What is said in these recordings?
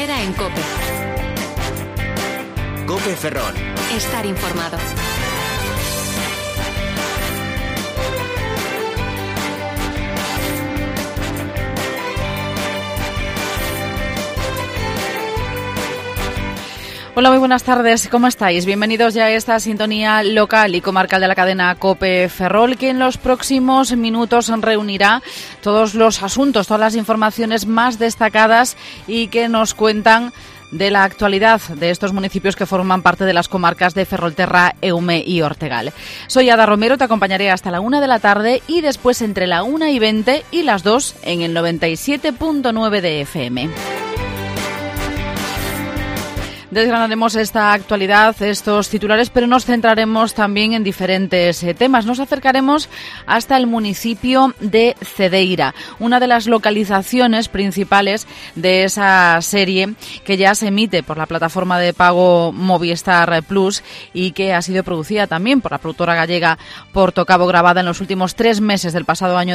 Herrera en COPE. COPE Ferrol. Estar informado. Hola, muy buenas tardes. ¿Cómo estáis? Bienvenidos ya a esta sintonía local y comarcal de la cadena COPE Ferrol, que en los próximos minutos reunirá todos los asuntos, todas las informaciones más destacadas y que nos cuentan de la actualidad de estos municipios que forman parte de las comarcas de Ferrolterra, Eume y Ortegal. Soy Ada Romero, te acompañaré hasta la 1 de la tarde y después entre la 1:20 y las 2 en el 97.9 de FM. Desgranaremos esta actualidad, estos titulares, pero nos centraremos también en diferentes temas. Nos acercaremos hasta el municipio de Cedeira, una de las localizaciones principales de esa serie que ya se emite por la plataforma de pago Movistar Plus y que ha sido producida también por la productora gallega Portocabo, grabada en los últimos 3 meses del pasado año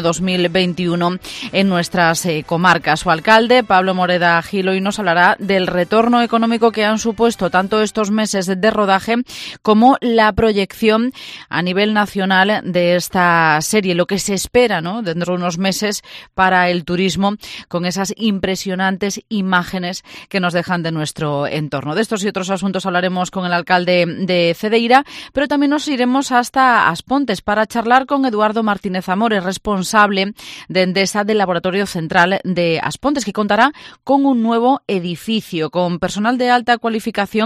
2021 en nuestras comarcas. Su alcalde, Pablo Moreda Gil, hoy nos hablará del retorno económico que han supuesto tanto estos meses de rodaje como la proyección a nivel nacional de esta serie, lo que se espera, ¿no?, dentro de unos meses para el turismo, con esas impresionantes imágenes que nos dejan de nuestro entorno. De estos y otros asuntos hablaremos con el alcalde de Cedeira, pero también nos iremos hasta Aspontes para charlar con Eduardo Martínez Amores, responsable de Endesa del Laboratorio Central de Aspontes, que contará con un nuevo edificio, con personal de alta cualificación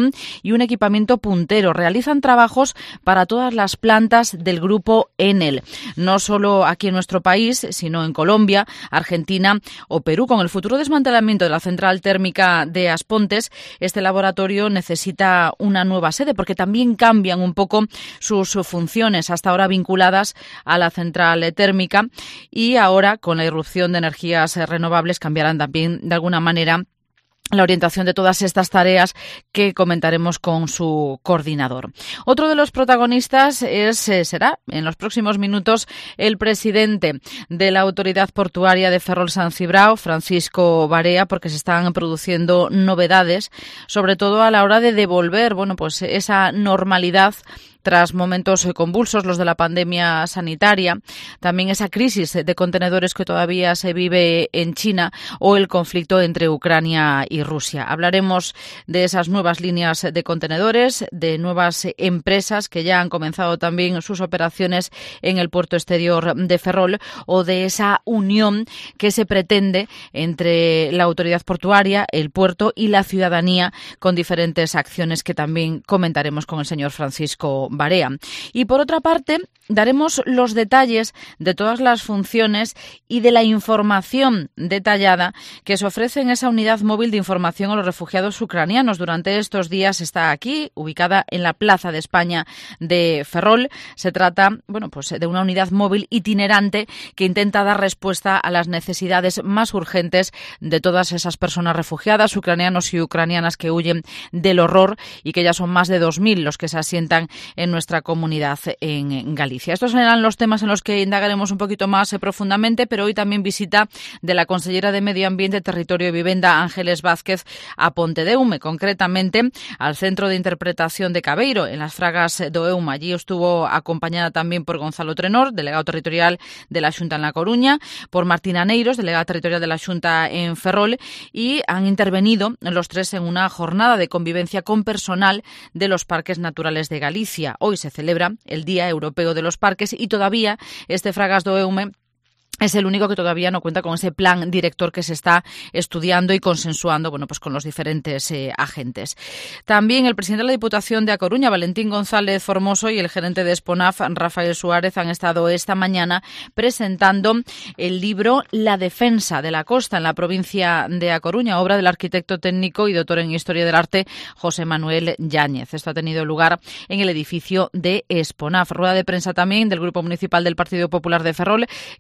y un equipamiento puntero. Realizan trabajos para todas las plantas del grupo Enel, no solo aquí en nuestro país, sino en Colombia, Argentina o Perú. Con el futuro desmantelamiento de la central térmica de Aspontes, este laboratorio necesita una nueva sede porque también cambian un poco sus funciones, hasta ahora vinculadas a la central térmica, y ahora con la irrupción de energías renovables cambiarán también de alguna manera la orientación de todas estas tareas, que comentaremos con su coordinador. Otro de los protagonistas será en los próximos minutos el presidente de la Autoridad Portuaria de Ferrol-San Cibrao, Francisco Barea, porque se están produciendo novedades, sobre todo a la hora de devolver, pues esa normalidad tras momentos convulsos, los de la pandemia sanitaria, también esa crisis de contenedores que todavía se vive en China o el conflicto entre Ucrania y Rusia. Hablaremos de esas nuevas líneas de contenedores, de nuevas empresas que ya han comenzado también sus operaciones en el puerto exterior de Ferrol, o de esa unión que se pretende entre la autoridad portuaria, el puerto y la ciudadanía, con diferentes acciones que también comentaremos con el señor Francisco Barea. Y por otra parte, daremos los detalles de todas las funciones y de la información detallada que se ofrece en esa unidad móvil de información a los refugiados ucranianos. Durante estos días está aquí, ubicada en la Plaza de España de Ferrol. Se trata, de una unidad móvil itinerante que intenta dar respuesta a las necesidades más urgentes de todas esas personas refugiadas, ucranianos y ucranianas, que huyen del horror, y que ya son más de 2.000 los que se asientan en nuestra comunidad en Galicia. Estos serán los temas en los que indagaremos un poquito más profundamente, pero hoy también visita de la consellera de Medio Ambiente, Territorio y Vivienda, Ángeles Vázquez, a Pontedeume, concretamente al Centro de Interpretación de Cabeiro, en las Fragas do Eume. Allí estuvo acompañada también por Gonzalo Trenor, delegado territorial de la Xunta en La Coruña, por Martina Neiros, delegada territorial de la Xunta en Ferrol, y han intervenido los tres en una jornada de convivencia con personal de los parques naturales de Galicia. Hoy se celebra el Día Europeo de los Parques y todavía este Fragas do Eume es el único que todavía no cuenta con ese plan director que se está estudiando y consensuando, con los diferentes agentes. También el presidente de la Diputación de A Coruña, Valentín González Formoso, y el gerente de Esponaf, Rafael Suárez, han estado esta mañana presentando el libro La defensa de la costa en la provincia de A Coruña, obra del arquitecto técnico y doctor en Historia del Arte José Manuel Yáñez. Esto ha tenido lugar en el edificio de Esponaf. Rueda de prensa también del Grupo Municipal del Partido Popular de Ferrol esta misma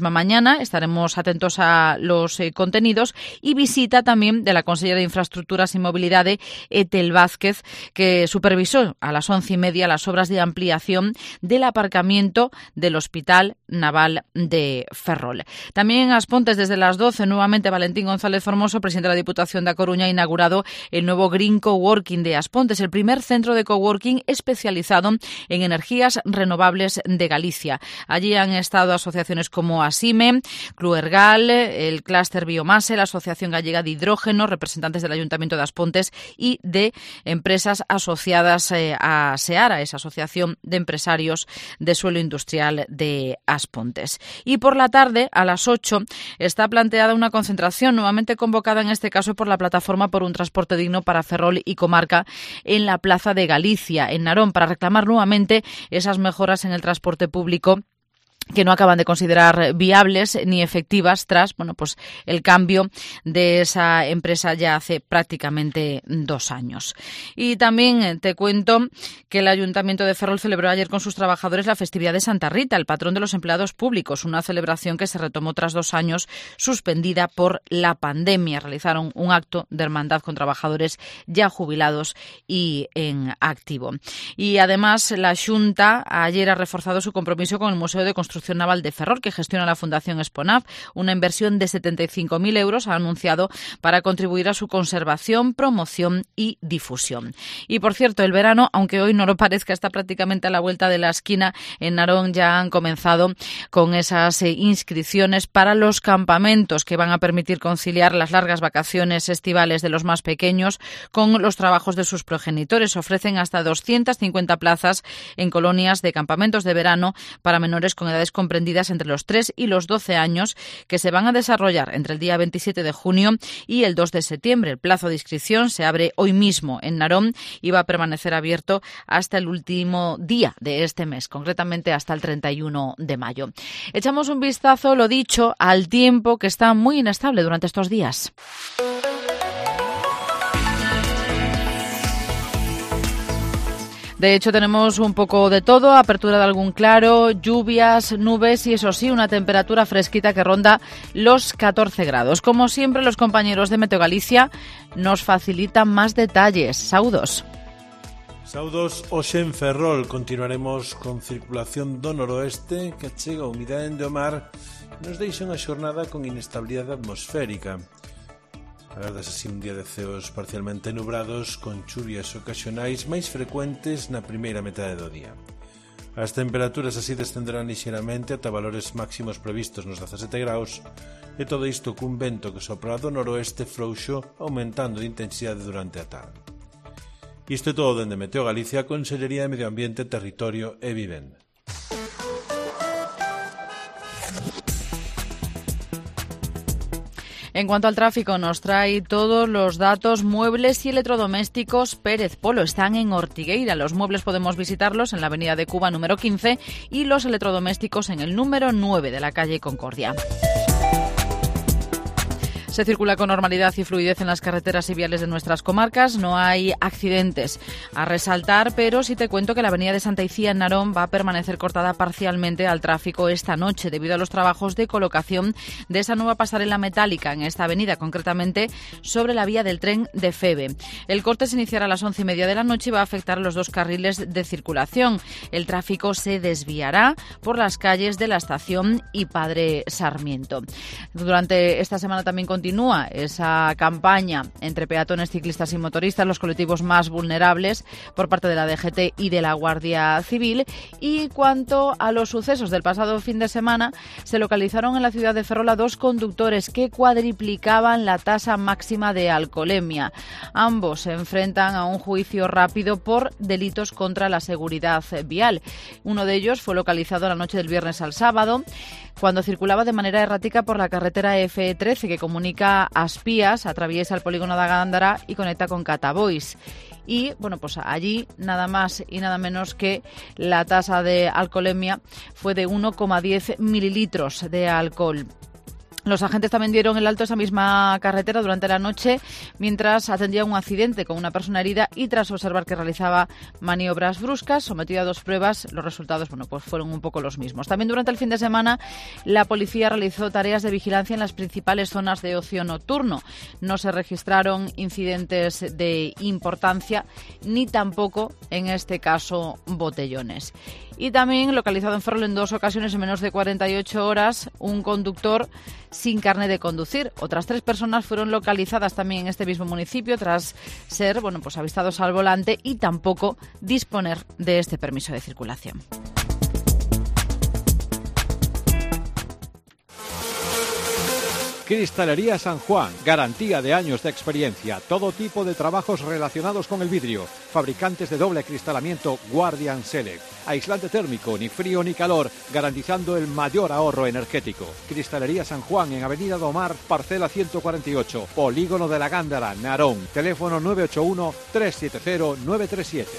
próxima mañana. Estaremos atentos a los contenidos y visita también de la consellera de Infraestructuras y Movilidad, Etel Vázquez, que supervisó a las 11:30 las obras de ampliación del aparcamiento del Hospital Naval de Ferrol. También en Aspontes, desde las 12, nuevamente Valentín González Formoso, presidente de la Diputación de A Coruña, ha inaugurado el nuevo Green Coworking de Aspontes, el primer centro de coworking especializado en energías renovables de Galicia. Allí han estado asociaciones como ASIME, Cluergal, el Clúster Biomase, la Asociación Gallega de Hidrógeno, representantes del Ayuntamiento de Aspontes y de empresas asociadas a SEARA, esa Asociación de Empresarios de Suelo Industrial de Aspontes. Y por la tarde, a las 8, está planteada una concentración nuevamente convocada en este caso por la Plataforma por un Transporte Digno para Ferrol y Comarca en la Plaza de Galicia, en Narón, para reclamar nuevamente esas mejoras en el transporte público que no acaban de considerar viables ni efectivas tras el cambio de esa empresa ya hace prácticamente 2 años. Y también te cuento que el Ayuntamiento de Ferrol celebró ayer con sus trabajadores la festividad de Santa Rita, el patrón de los empleados públicos, una celebración que se retomó tras 2 años suspendida por la pandemia. Realizaron un acto de hermandad con trabajadores ya jubilados y en activo. Y además la Xunta ayer ha reforzado su compromiso con el Museo de Construcción Naval de Ferrol, que gestiona la Fundación Esponaf. Una inversión de 75.000 euros ha anunciado para contribuir a su conservación, promoción y difusión. Y por cierto, el verano, aunque hoy no lo parezca, está prácticamente a la vuelta de la esquina. En Narón ya han comenzado con esas inscripciones para los campamentos que van a permitir conciliar las largas vacaciones estivales de los más pequeños con los trabajos de sus progenitores. Ofrecen hasta 250 plazas en colonias de campamentos de verano para menores con edades comprendidas entre los 3 y los 12 años, que se van a desarrollar entre el día 27 de junio y el 2 de septiembre. El plazo de inscripción se abre hoy mismo en Narón y va a permanecer abierto hasta el último día de este mes, concretamente hasta el 31 de mayo. Echamos un vistazo, lo dicho, al tiempo, que está muy inestable durante estos días. De hecho, tenemos un poco de todo, apertura de algún claro, lluvias, nubes y, eso sí, una temperatura fresquita que ronda los 14 grados. Como siempre, los compañeros de Meteo Galicia nos facilitan más detalles. Saudos. Saudos, hoxe en Ferrol continuaremos con circulación do noroeste que chega a humidade do mar e nos deixa unha xornada con inestabilidade atmosférica. Agardas así un día de ceos parcialmente nubrados con chuvias ocasionais máis frecuentes na primeira metade do día. As temperaturas así descenderán lixeramente ata valores máximos previstos nos 17 graus e todo isto cun vento que sopra do noroeste frouxo aumentando de intensidade durante a tarde. Isto é todo dende Meteo Galicia, Consellería de Medio Ambiente, Territorio e Vivenda. En cuanto al tráfico, nos trae todos los datos. Muebles y electrodomésticos Pérez Polo están en Ortigueira. Los muebles podemos visitarlos en la avenida de Cuba número 15 y los electrodomésticos en el número 9 de la calle Concordia. Se circula con normalidad y fluidez en las carreteras y viales de nuestras comarcas. No hay accidentes a resaltar, pero sí te cuento que la avenida de Santa Icía en Narón va a permanecer cortada parcialmente al tráfico esta noche debido a los trabajos de colocación de esa nueva pasarela metálica en esta avenida, concretamente sobre la vía del tren de Feve. El corte se iniciará a las 11:30 de la noche y va a afectar a los 2 carriles de circulación. El tráfico se desviará por las calles de la Estación y Padre Sarmiento. Durante esta semana también continúa esa campaña entre peatones, ciclistas y motoristas, los colectivos más vulnerables, por parte de la DGT y de la Guardia Civil. Y cuanto a los sucesos del pasado fin de semana, se localizaron en la ciudad de Ferrol a 2 conductores que cuadriplicaban la tasa máxima de alcoholemia. Ambos se enfrentan a un juicio rápido por delitos contra la seguridad vial. Uno de ellos fue localizado la noche del viernes al sábado, cuando circulaba de manera errática por la carretera F13 que comunica Aspías, atraviesa el polígono de Gándara y conecta con Catabois. Y allí nada más y nada menos que la tasa de alcoholemia fue de 1,10 mililitros de alcohol. Los agentes también dieron el alto a esa misma carretera durante la noche mientras atendía un accidente con una persona herida y tras observar que realizaba maniobras bruscas, sometido a 2 pruebas, los resultados pues fueron un poco los mismos. También durante el fin de semana la policía realizó tareas de vigilancia en las principales zonas de ocio nocturno. No se registraron incidentes de importancia ni tampoco, en este caso, botellones. Y también localizado en Ferrol en 2 ocasiones en menos de 48 horas un conductor sin carnet de conducir. Otras 3 personas fueron localizadas también en este mismo municipio tras ser pues avistados al volante y tampoco disponer de este permiso de circulación. Cristalería San Juan, garantía de años de experiencia, todo tipo de trabajos relacionados con el vidrio, fabricantes de doble acristalamiento Guardian Select, aislante térmico, ni frío ni calor, garantizando el mayor ahorro energético. Cristalería San Juan en Avenida do Mar, parcela 148, Polígono de la Gándara, Narón, teléfono 981 370 937.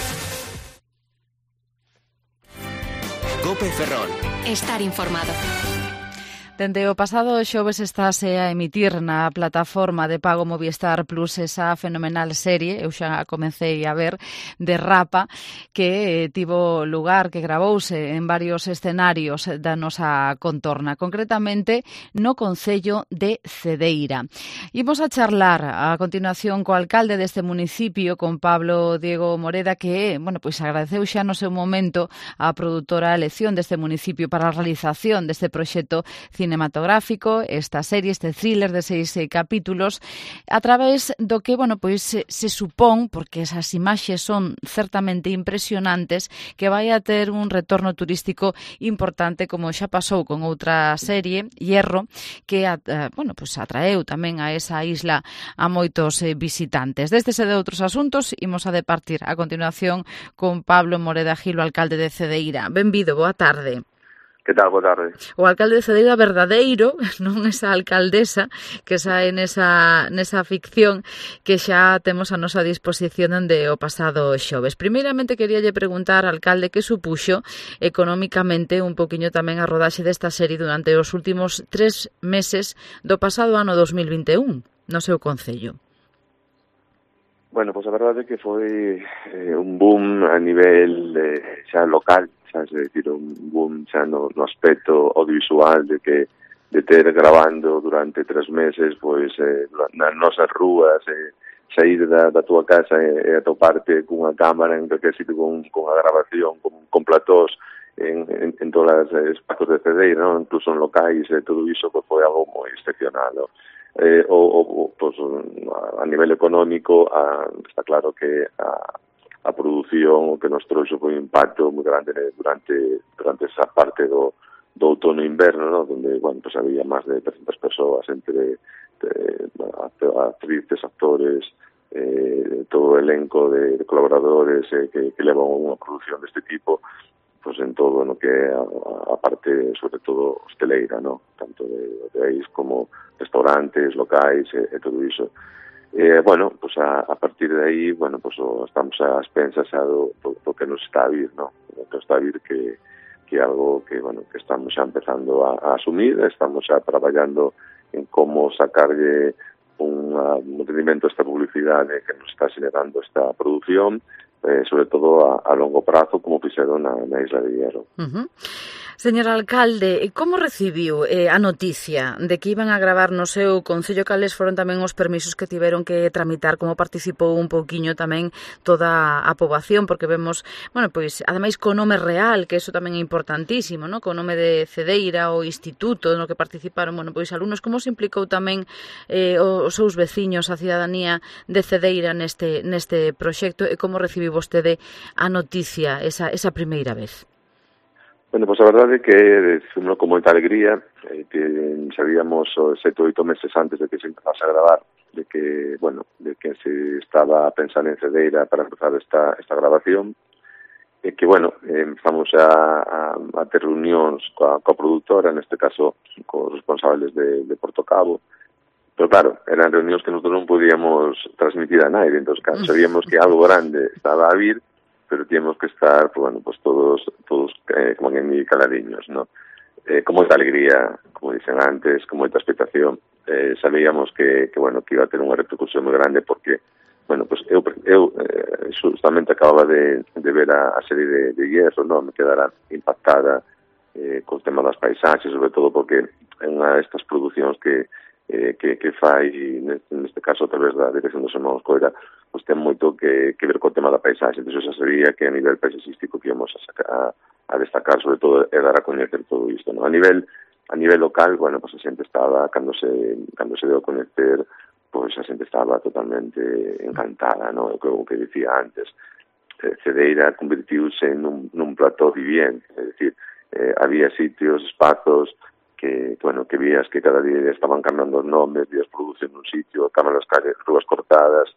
COPE Ferrol. Estar informado. Dende o pasado xoves estase a emitir na plataforma de pago Movistar Plus esa fenomenal serie, eu xa comecei a ver, de Rapa, que tivo lugar, que gravouse en varios escenarios da nosa contorna, concretamente no concello de Cedeira. Imos a charlar a continuación co alcalde deste municipio, con Pablo Diego Moreda, que, pois agradeceu xa no seu momento a produtora elección deste municipio para a realización deste proxecto cinematográfico, esta serie, este thriller de 6 capítulos, a través do que, pois se supón, porque esas imaxes son certamente impresionantes, que vai a ter un retorno turístico importante, como xa pasou con outra serie, Hierro, que pois atraeu tamén a esa isla a moitos visitantes. Destes e de outros asuntos imos a departir a continuación con Pablo Moreda Gil, o alcalde de Cedeira. Benvido, boa tarde. Que tal? Boa tarde. O alcalde de Cedeira verdadeiro, non esa alcaldesa que sae nesa ficción que xa temos a nosa disposición dende o pasado xoves. Primeiramente queríalle preguntar, alcalde, que supuxo económicamente un poquinho tamén a rodaxe desta serie durante os últimos 3 meses do pasado ano 2021 no seu concello. Bueno, pois a verdade é que foi un boom a nivel xa local, xa se decir, un boom xa no aspecto audiovisual de ter grabando durante 3 meses pois nas nosas rúas, sair da túa casa e atoparte cunha cámara en calquer sitio con a grabación, con platós en todos os espazos de Cedeira, ¿no? Incluso en locais, todo iso pues, foi algo moi excepcional, ¿no? Pues, a nivel económico está claro que a produción o que nos trouxe foi un impacto moi grande durante esa parte do outono e inverno, ¿no? Donde, pues había máis de 300 persoas entre actrices, actores, todo o elenco de colaboradores que levan unha produción deste tipo, pues en todo no que a parte, sobre todo, hosteleira, ¿no? Tanto de hoteis como restaurantes, locais e todo iso. Pues a partir de aí, pues estamos a expensas do que nos está a vir, ¿no? Do que nos está a vir que é algo que, que estamos xa empezando a asumir, estamos xa traballando en como sacarlle un rendimento a esta publicidade que nos está generando esta produción, sobre todo a longo prazo, como fixeron na Isla de Hierro. Señor alcalde, como recibiu a noticia de que iban a gravar no seu concello? Cales foron tamén os permisos que tiveron que tramitar? Como participou un pouquiño tamén toda a poboación? Porque vemos, pois, ademais, co nome real, que eso tamén é importantísimo, ¿no? Co nome de Cedeira, o instituto no que participaron, pois, alumnos. Como se implicou tamén os seus veciños, a cidadanía de Cedeira neste proxecto, e como recibiu vostede a noticia esa primeira vez? Pues a verdade é que fomos con moita alegría, que sabíamos 7 ou 8 meses antes de que se empezase a gravar, de que se estaba a pensar en Cedeira para empezar esta grabación, e que, empezamos a ter reunións coa produtora, neste caso, cos responsables de Porto Cabo, pero claro, eran reunións que nosotros non podíamos transmitir a nadie, entón, claro, sabíamos que algo grande estaba a vir, pero teníamos que estar, pues todos como en mi caladiños, ¿no? con moita alegría, como dicen antes, con moita expectación. Sabíamos que iba a ter unha repercusión moi grande porque, pues eu justamente acababa de ver a serie de Hierro, me quedara impactada co tema das paisaxes, sobre todo porque é unha destas producións que fai, neste caso a través da dirección dos irmãos Coira, pues ten moito que ver co tema da paisaxe. Entón, xa sabía que a nivel paisaxístico que íamos a destacar, sobre todo, é dar a coñecer todo isto, A nivel local, pues a xente estaba, cando se deu a coñecer, pues a xente estaba totalmente encantada, O que dicía antes, Cedeira convertiuse nun plató viviente, é dicir, había sitios, espazos que vías que cada día estaban cambiando os nomes, vías produción nun sitio, cámaras, calles, rúas cortadas,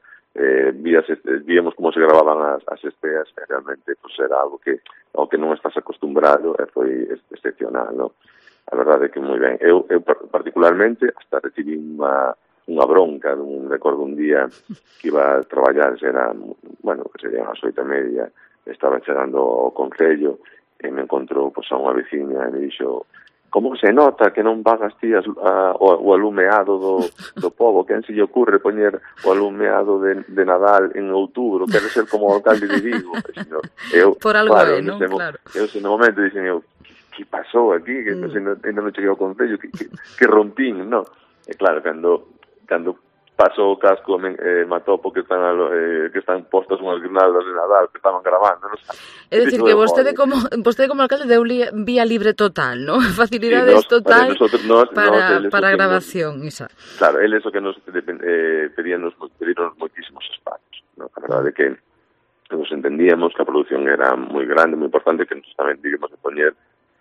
víamos como se gravaban as esteas, realmente pues era algo ao que non estás acostumbrado, e foi excepcional, A verdade é que moi ben. Eu particularmente hasta recibí unha bronca, recordo un día que iba a traballar, que serían as 8:30, estaba chegando ao concello e me encontrou a unha veciña e me dixo: como se nota que non pagas ti o alumeado do pobo? Quen se lle ocurre poñer o alumeado de Nadal en outubro? Quere ser como o alcalde de Vigo? Por algo claro, claro. Eu, no momento, dixen eu, que pasou aquí? Que ainda non cheguei ao concello, que rompín, E claro, cando pasou o casco matou porque están postas unhas guirnaldas de Nadal que estaban gravando, É dicir, que vostede como alcalde deu vía libre total, Facilidades total para a grabación, Isa. Claro, eles o que nos pedíron moitísimos espacios, A verdade é que nos entendíamos que a produción era moi grande, moi importante, que nos tamén debíamos de poñer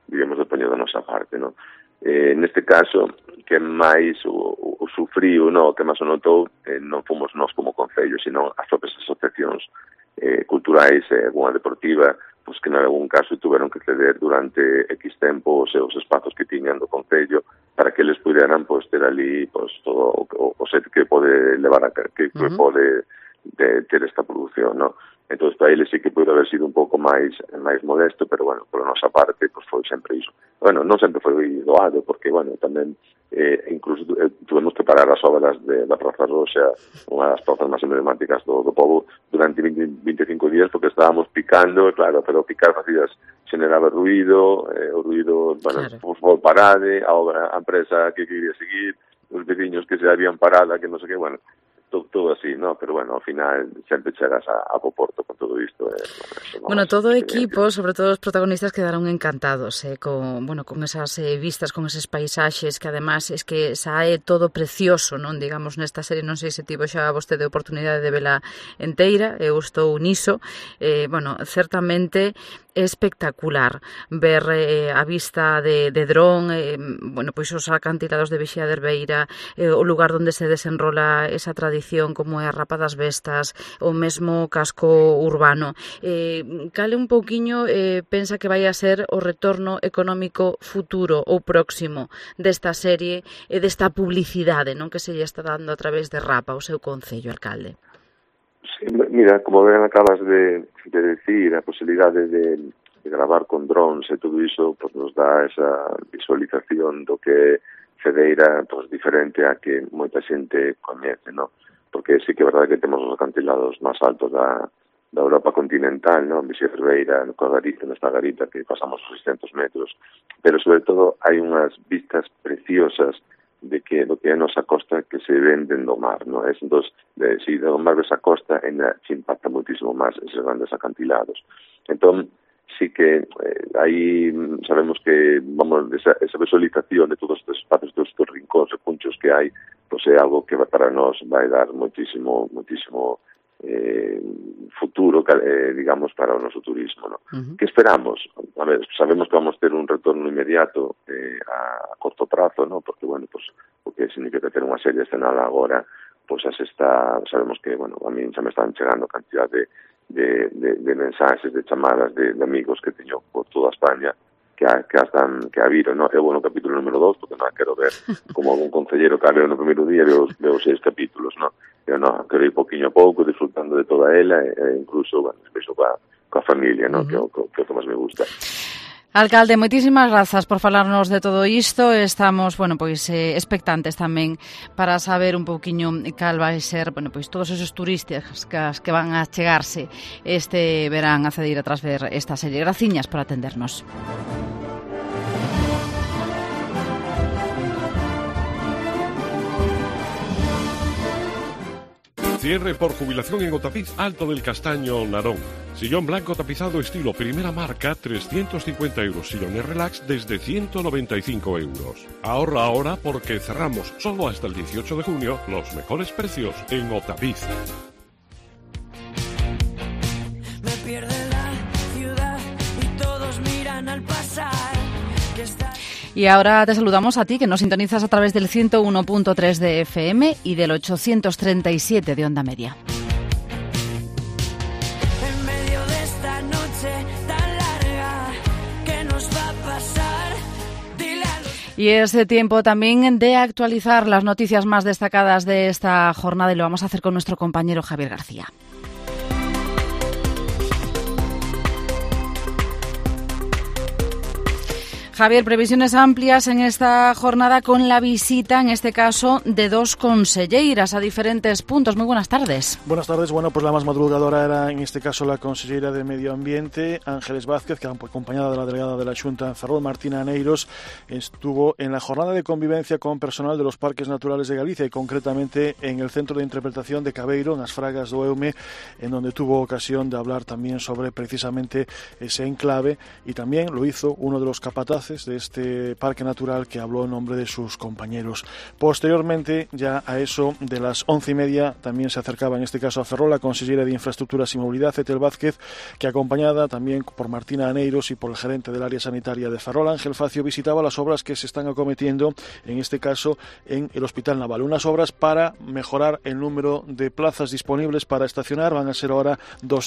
da nosa parte, neste caso, que máis o sufrío, que máis o notou, non fomos nós como concello, sino as propias asociacións culturais e alguna deportiva, que en algún caso tuveron que ceder durante X tempo os seus espazos que tiñan do concello para que eles puderan ter ali todo o set que pode levar que pode ter esta produción, Entón, para eles sí que pode haber sido un pouco máis modesto, pero, por a nosa parte, foi sempre iso. Non sempre foi doado, porque, tamén, incluso tuvemos que parar as obras da Praza Roxa, unha das prazas máis emblemáticas do pobo, durante 25 días, porque estábamos picando, claro, pero picar facías generaba ruido, o ruido, foi parade, a empresa que quería seguir, os veciños que se habían parado, que non sei que, todo así, pero ao final sempre chegas a Porto con todo isto. Todo o equipo, sobre todo os protagonistas, quedaron encantados con esas vistas, con eses paisaxes, que además es que sae todo precioso, digamos, nesta serie. Non sei se tivo xa vostede a oportunidade de vela enteira, eu estou niso, certamente é espectacular ver a vista de dron, os acantilados de Vixía de Herbeira, o lugar onde se desenrola esa tradición como é a Rapa das Vestas, o mesmo casco urbano. Cale un pouquiño pensa que vai a ser o retorno económico futuro ou próximo desta serie e desta publicidade que se lle está dando a través de Rapa, o seu concello, alcalde? Sí, mira, como ben acabas de decir, a posibilidade de gravar con drones e todo iso, nos dá esa visualización do que Cedeira, diferente a que moita xente coñece, Porque sí que é verdade que temos os acantilados máis altos da Europa continental, Vixía de Herbeira, nesta garita que pasamos os 600 metros, pero sobre todo hai unhas vistas preciosas do que é a nosa costa que se ven dentro do mar, Entón, se do mar ves a costa, se impacta muitísimo máis eses grandes acantilados. Entón, sí que aí sabemos que esa visualización de todos estes espacios, todos estes rincóns e punchos que hai, é algo que para nós vai dar moitísimo futuro, digamos, para o noso turismo, Que esperamos? A ver, sabemos que vamos ter un retorno inmediato a corto prazo, Porque, o que significa ter unha serie escenada agora, sabemos que, a mí xa me están chegando cantidad de mensaxes, de chamadas de amigos que teño por toda España que a viron, Eu vou no capítulo número 2 porque non quero ver como algún concellero que no primeiro día veo 6 capítulos, Eu quero ir poquinho a pouco disfrutando de toda ela e incluso, coa familia, que é o que máis me gusta. Alcalde, moitísimas grazas por falarnos de todo isto. Estamos, expectantes tamén para saber un pouquiño cal vai ser, todos esos turistas que van a chegarse este verán a Cedeira tras ver esta serie. Graciñas por atendernos. Cierre por jubilación en Otapiz Alto del Castaño, Narón. Sillón blanco tapizado estilo primera marca, 350 euros. Sillones relax desde 195 euros. Ahorra ahora porque cerramos solo hasta el 18 de junio los mejores precios en Otapiz. Me pierde la ciudad y todos miran al pasar. Y ahora te saludamos a ti, que nos sintonizas a través del 101.3 de FM y del 837 de Onda Media. En medio de esta noche tan larga, ¿qué nos va a pasar? Dile a los... Y es tiempo también de actualizar las noticias más destacadas de esta jornada y lo vamos a hacer con nuestro compañero Javier García. Javier, previsiones amplias en esta jornada con la visita, en este caso, de dos conselleiras a diferentes puntos. Muy buenas tardes. Buenas tardes. Bueno, pues la más madrugadora era, en este caso, la consellera de Medio Ambiente, Ángeles Vázquez, que acompañada de la delegada de la Xunta en Ferrol, Martina Aneiros, estuvo en la jornada de convivencia con personal de los Parques Naturales de Galicia y concretamente en el Centro de Interpretación de Cabeiro, en las Fragas do Eume, en donde tuvo ocasión de hablar también sobre precisamente ese enclave y también lo hizo uno de los capataces de este parque natural que habló en nombre de sus compañeros. Posteriormente, ya a eso de las 11:30, también se acercaba en este caso a Ferrol la consellera de Infraestructuras y Movilidad, Ethel Vázquez, que acompañada también por Martina Aneiros y por el gerente del área sanitaria de Ferrol, Ángel Facio, visitaba las obras que se están acometiendo, en este caso en el Hospital Naval. Unas obras para mejorar el número de plazas disponibles para estacionar. Van a ser ahora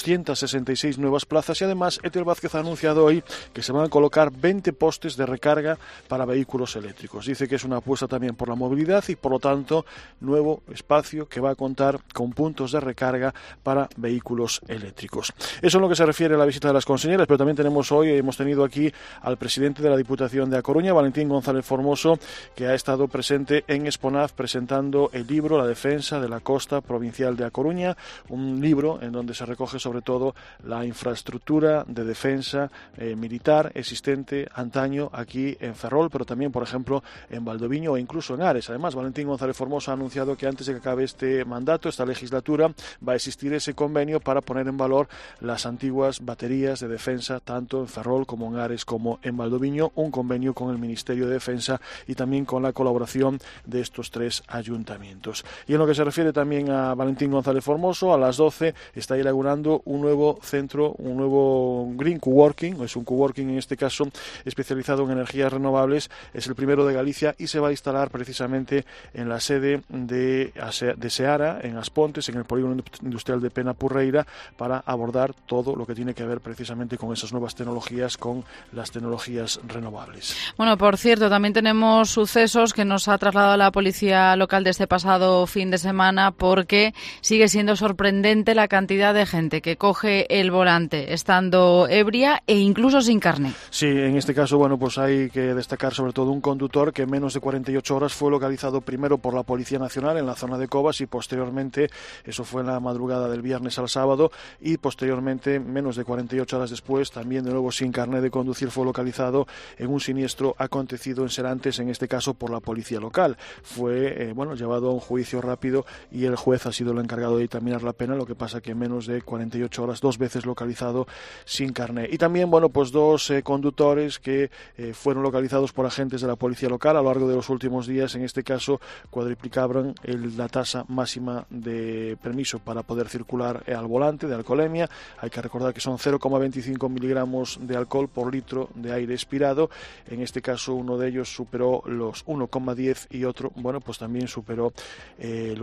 266 nuevas plazas y además Ethel Vázquez ha anunciado hoy que se van a colocar 20 postes de recarga para vehículos eléctricos. Dice que es una apuesta también por la movilidad y por lo tanto nuevo espacio que va a contar con puntos de recarga para vehículos eléctricos. Eso en lo que se refiere a la visita de las conselleras, pero también hemos tenido aquí al presidente de la Diputación de A Coruña, Valentín González Formoso, que ha estado presente en Exponaf presentando el libro La defensa de la costa provincial de A Coruña, un libro en donde se recoge sobre todo la infraestructura de defensa militar existente antaño aquí en Ferrol, pero también, por ejemplo, en Valdoviño o incluso en Ares. Además, Valentín González Formoso ha anunciado que antes de que acabe este mandato, esta legislatura, va a existir ese convenio para poner en valor las antiguas baterías de defensa, tanto en Ferrol como en Ares como en Valdoviño, un convenio con el Ministerio de Defensa y también con la colaboración de estos tres ayuntamientos. Y en lo que se refiere también a Valentín González Formoso, a las 12 está inaugurando un nuevo centro, un nuevo Green Coworking, es un coworking en este caso especializado en energías renovables, es el primero de Galicia y se va a instalar precisamente en la sede de Seara, en As Pontes, en el polígono industrial de Penapurreira, para abordar todo lo que tiene que ver precisamente con esas nuevas tecnologías, con las tecnologías renovables. Bueno, por cierto, también tenemos sucesos que nos ha trasladado la policía local de este pasado fin de semana, porque sigue siendo sorprendente la cantidad de gente que coge el volante estando ebria e incluso sin carné. Sí, en este caso, bueno, pues hay que destacar sobre todo un conductor que en menos de 48 horas fue localizado primero por la Policía Nacional en la zona de Covas y posteriormente, eso fue en la madrugada del viernes al sábado, y posteriormente, menos de 48 horas después, también de nuevo sin carnet de conducir, fue localizado en un siniestro acontecido en Serantes, en este caso por la policía local. Fue llevado a un juicio rápido y el juez ha sido el encargado de dictaminar la pena, lo que pasa que en menos de 48 horas, 2 veces localizado sin carnet. Y también, pues dos conductores que fueron localizados por agentes de la policía local a lo largo de los últimos días. En este caso cuadriplicaban la tasa máxima de permiso para poder circular al volante de alcoholemia. Hay que recordar que son 0,25 miligramos de alcohol por litro de aire expirado. En este caso uno de ellos superó los 1,10 y otro, pues también superó el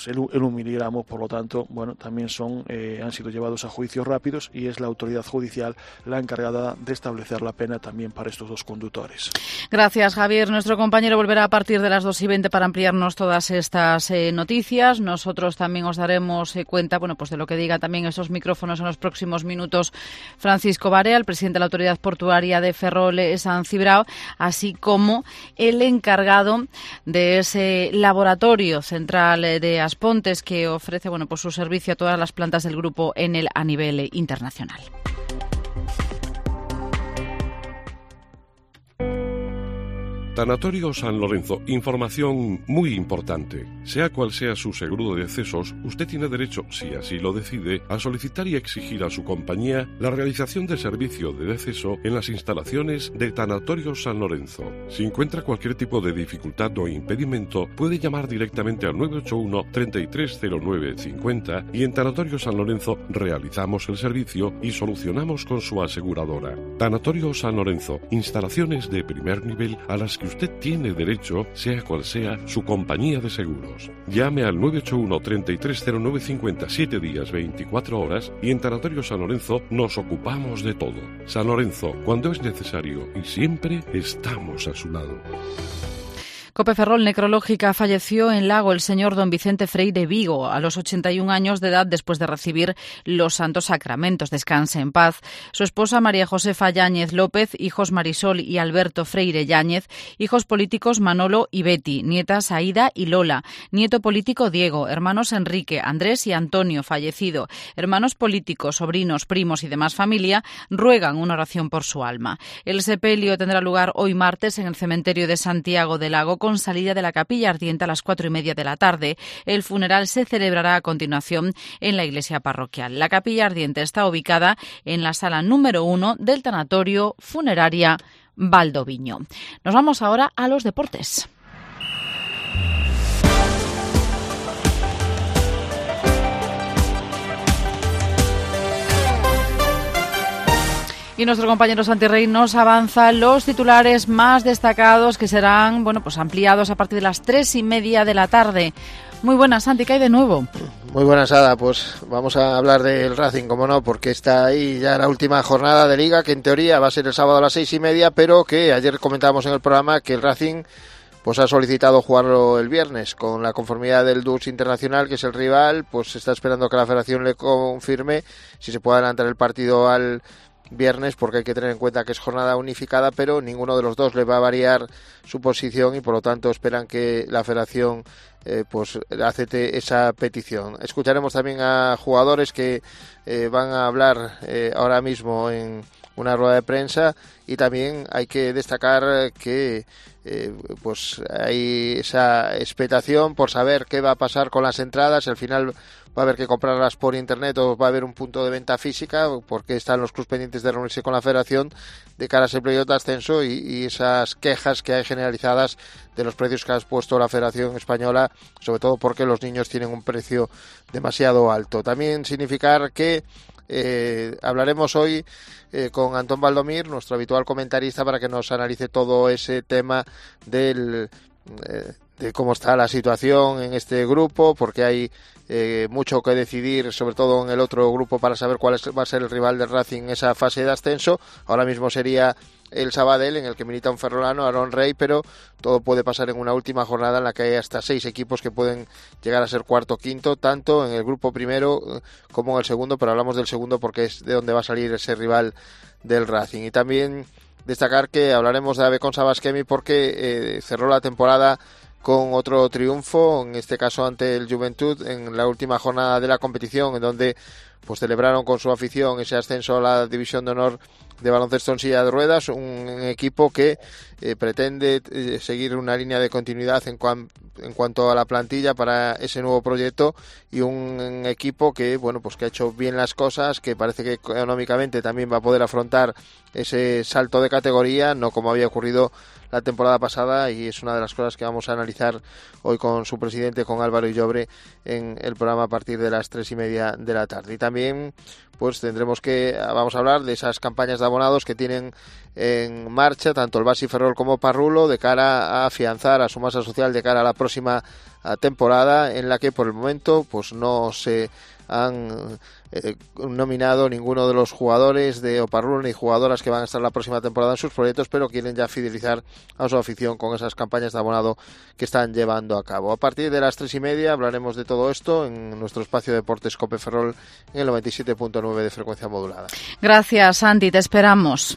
1 miligramo. Por lo tanto, también han sido llevados a juicios rápidos y es la autoridad judicial la encargada de establecer la pena también para estos dos conductores. Gracias, Javier. Nuestro compañero volverá a partir de las 2:20 para ampliarnos todas estas noticias. Nosotros también os daremos cuenta, pues de lo que diga también esos micrófonos en los próximos minutos Francisco Barea, el presidente de la Autoridad Portuaria de Ferrol San Cibrao, así como el encargado de ese laboratorio central de Aspontes que ofrece su servicio a todas las plantas del grupo Enel a nivel internacional. Tanatorio San Lorenzo, información muy importante. Sea cual sea su seguro de decesos, usted tiene derecho, si así lo decide, a solicitar y exigir a su compañía la realización de servicio de deceso en las instalaciones de Tanatorio San Lorenzo. Si encuentra cualquier tipo de dificultad o impedimento, puede llamar directamente al 981 3309 50 y en Tanatorio San Lorenzo realizamos el servicio y solucionamos con su aseguradora. Tanatorio San Lorenzo, instalaciones de primer nivel a las que usted tiene derecho, sea cual sea su compañía de seguros. Llame al 981 3309 50 7 días 24 horas y en Tanatorio San Lorenzo nos ocupamos de todo. San Lorenzo, cuando es necesario y siempre estamos a su lado. Cope Ferrol necrológica falleció en Lago el señor don Vicente Freire Vigo a los 81 años de edad después de recibir los santos sacramentos. Descanse en paz. Su esposa María Josefa Yáñez López, hijos Marisol y Alberto Freire Yáñez, hijos políticos Manolo y Betty, nietas Aida y Lola, nieto político Diego, hermanos Enrique, Andrés y Antonio, fallecido, hermanos políticos, sobrinos, primos y demás familia ruegan una oración por su alma. El sepelio tendrá lugar hoy martes en el cementerio de Santiago del Lago con salida de la Capilla Ardiente a las 4:30 de la tarde. El funeral se celebrará a continuación en la iglesia parroquial. La Capilla Ardiente está ubicada en la sala número 1 del Tanatorio Funeraria Valdoviño. Nos vamos ahora a los deportes. Y nuestro compañero Santi Rey nos avanza los titulares más destacados que serán ampliados a partir de las 3:30 de la tarde. Muy buenas, Santi, ¿qué hay de nuevo? Muy buenas, Ada. Pues vamos a hablar del Racing, como no, porque está ahí ya la última jornada de Liga, que en teoría va a ser el sábado a las 6:30, pero que ayer comentábamos en el programa que el Racing ha solicitado jugarlo el viernes con la conformidad del DUS Internacional, que es el rival. Está esperando que la Federación le confirme si se puede adelantar el partido al viernes, porque hay que tener en cuenta que es jornada unificada, pero ninguno de los dos le va a variar su posición y por lo tanto esperan que la Federación acepte esa petición. Escucharemos también a jugadores que van a hablar ahora mismo en una rueda de prensa, y también hay que destacar que hay esa expectación por saber qué va a pasar con las entradas. Al final va a haber que comprarlas por internet o va a haber un punto de venta física, porque están los clubes pendientes de reunirse con la Federación de cara a ese playoff de ascenso y esas quejas que hay generalizadas de los precios que ha puesto la Federación Española, sobre todo porque los niños tienen un precio demasiado alto. También significar que hablaremos hoy con Antón Valdomir, nuestro habitual comentarista, para que nos analice todo ese tema de cómo está la situación en este grupo, porque hay mucho que decidir, sobre todo en el otro grupo, para saber cuál va a ser el rival del Racing en esa fase de ascenso. Ahora mismo sería el Sabadell, en el que milita un ferrolano, Aaron Rey, pero todo puede pasar en una última jornada en la que hay hasta 6 equipos que pueden llegar a ser cuarto o quinto, tanto en el grupo primero como en el segundo, pero hablamos del segundo porque es de donde va a salir ese rival del Racing. Y también destacar que hablaremos de Ave con Sabasquemi, porque cerró la temporada con otro triunfo, en este caso ante el Juventud, en la última jornada de la competición, en donde celebraron con su afición ese ascenso a la División de Honor de baloncesto en silla de ruedas, un equipo que pretende seguir una línea de continuidad en cuanto a la plantilla para ese nuevo proyecto, y un equipo que que ha hecho bien las cosas, que parece que económicamente también va a poder afrontar ese salto de categoría, no como había ocurrido la temporada pasada, y es una de las cosas que vamos a analizar hoy con su presidente, con Álvaro Illobre, en el programa a partir de las 3:30 de la tarde. Y también vamos a hablar de esas campañas de abonados que tienen en marcha tanto el Basi Ferrol como Parrulo, de cara a afianzar a su masa social de cara a la próxima temporada, en la que por el momento pues no se han nominado ninguno de los jugadores de Oparrulo ni jugadoras que van a estar la próxima temporada en sus proyectos, pero quieren ya fidelizar a su afición con esas campañas de abonado que están llevando a cabo. A partir de las 3:30 hablaremos de todo esto en nuestro espacio de Deportes Cope Ferrol en el 97.9 de frecuencia modulada. Gracias, Santi, te esperamos.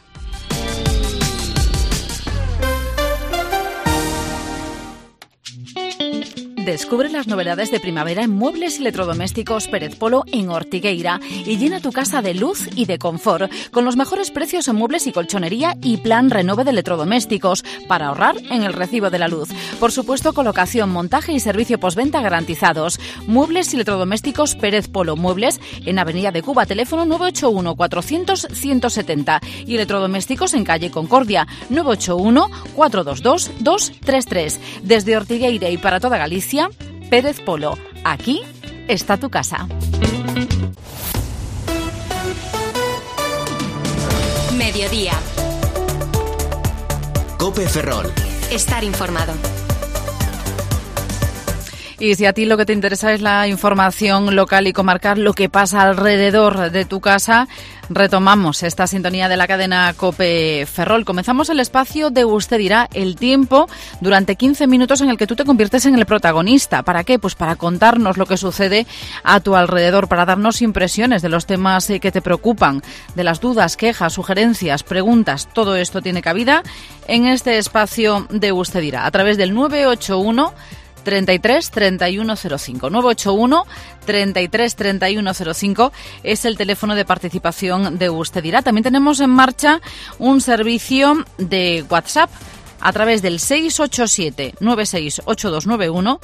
Descubre las novedades de primavera en muebles y electrodomésticos Pérez Polo en Ortigueira y llena tu casa de luz y de confort con los mejores precios en muebles y colchonería y plan renove de electrodomésticos para ahorrar en el recibo de la luz. Por supuesto, colocación, montaje y servicio postventa garantizados. Muebles y electrodomésticos Pérez Polo Muebles en Avenida de Cuba, teléfono 981 400 170 y electrodomésticos en calle Concordia 981 422 233. Desde Ortigueira y para toda Galicia, Pérez Polo, aquí está tu casa. Mediodía. Cope Ferrol. Estar informado. Y si a ti lo que te interesa es la información local y comarcal, lo que pasa alrededor de tu casa, retomamos esta sintonía de la cadena Cope Ferrol. Comenzamos el espacio de Usted dirá, el tiempo durante 15 minutos en el que tú te conviertes en el protagonista. ¿Para qué? Pues para contarnos lo que sucede a tu alrededor, para darnos impresiones de los temas que te preocupan, de las dudas, quejas, sugerencias, preguntas. Todo esto tiene cabida en este espacio de Usted dirá, a través del 981 33 3105. 981 33 3105 es el teléfono de participación de Usted dirá. También tenemos en marcha un servicio de WhatsApp a través del 687-968291,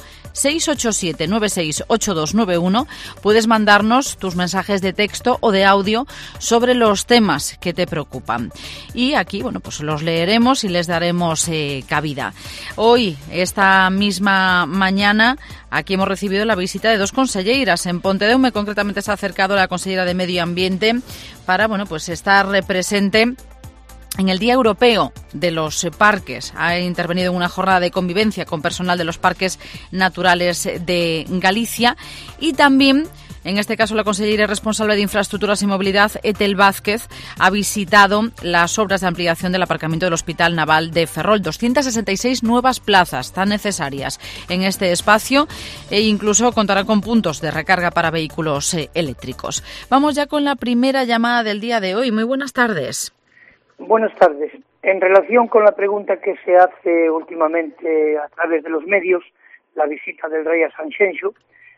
687-968291. Puedes mandarnos tus mensajes de texto o de audio sobre los temas que te preocupan. Y aquí, bueno, pues los leeremos y les daremos cabida. Hoy, esta misma mañana, aquí hemos recibido la visita de dos conselleiras. En Pontedeume, concretamente, se ha acercado la consellera de Medio Ambiente para, bueno, pues estar presente en el Día Europeo de los Parques. Ha intervenido en una jornada de convivencia con personal de los parques naturales de Galicia y también, en este caso, la consellera responsable de Infraestructuras y Movilidad, Etel Vázquez, ha visitado las obras de ampliación del aparcamiento del Hospital Naval de Ferrol. 266 nuevas plazas tan necesarias en este espacio e incluso contará con puntos de recarga para vehículos eléctricos. Vamos ya con la primera llamada del día de hoy. Muy buenas tardes. Buenas tardes. En relación con la pregunta que se hace últimamente a través de los medios, la visita del rey a Sanxenxo,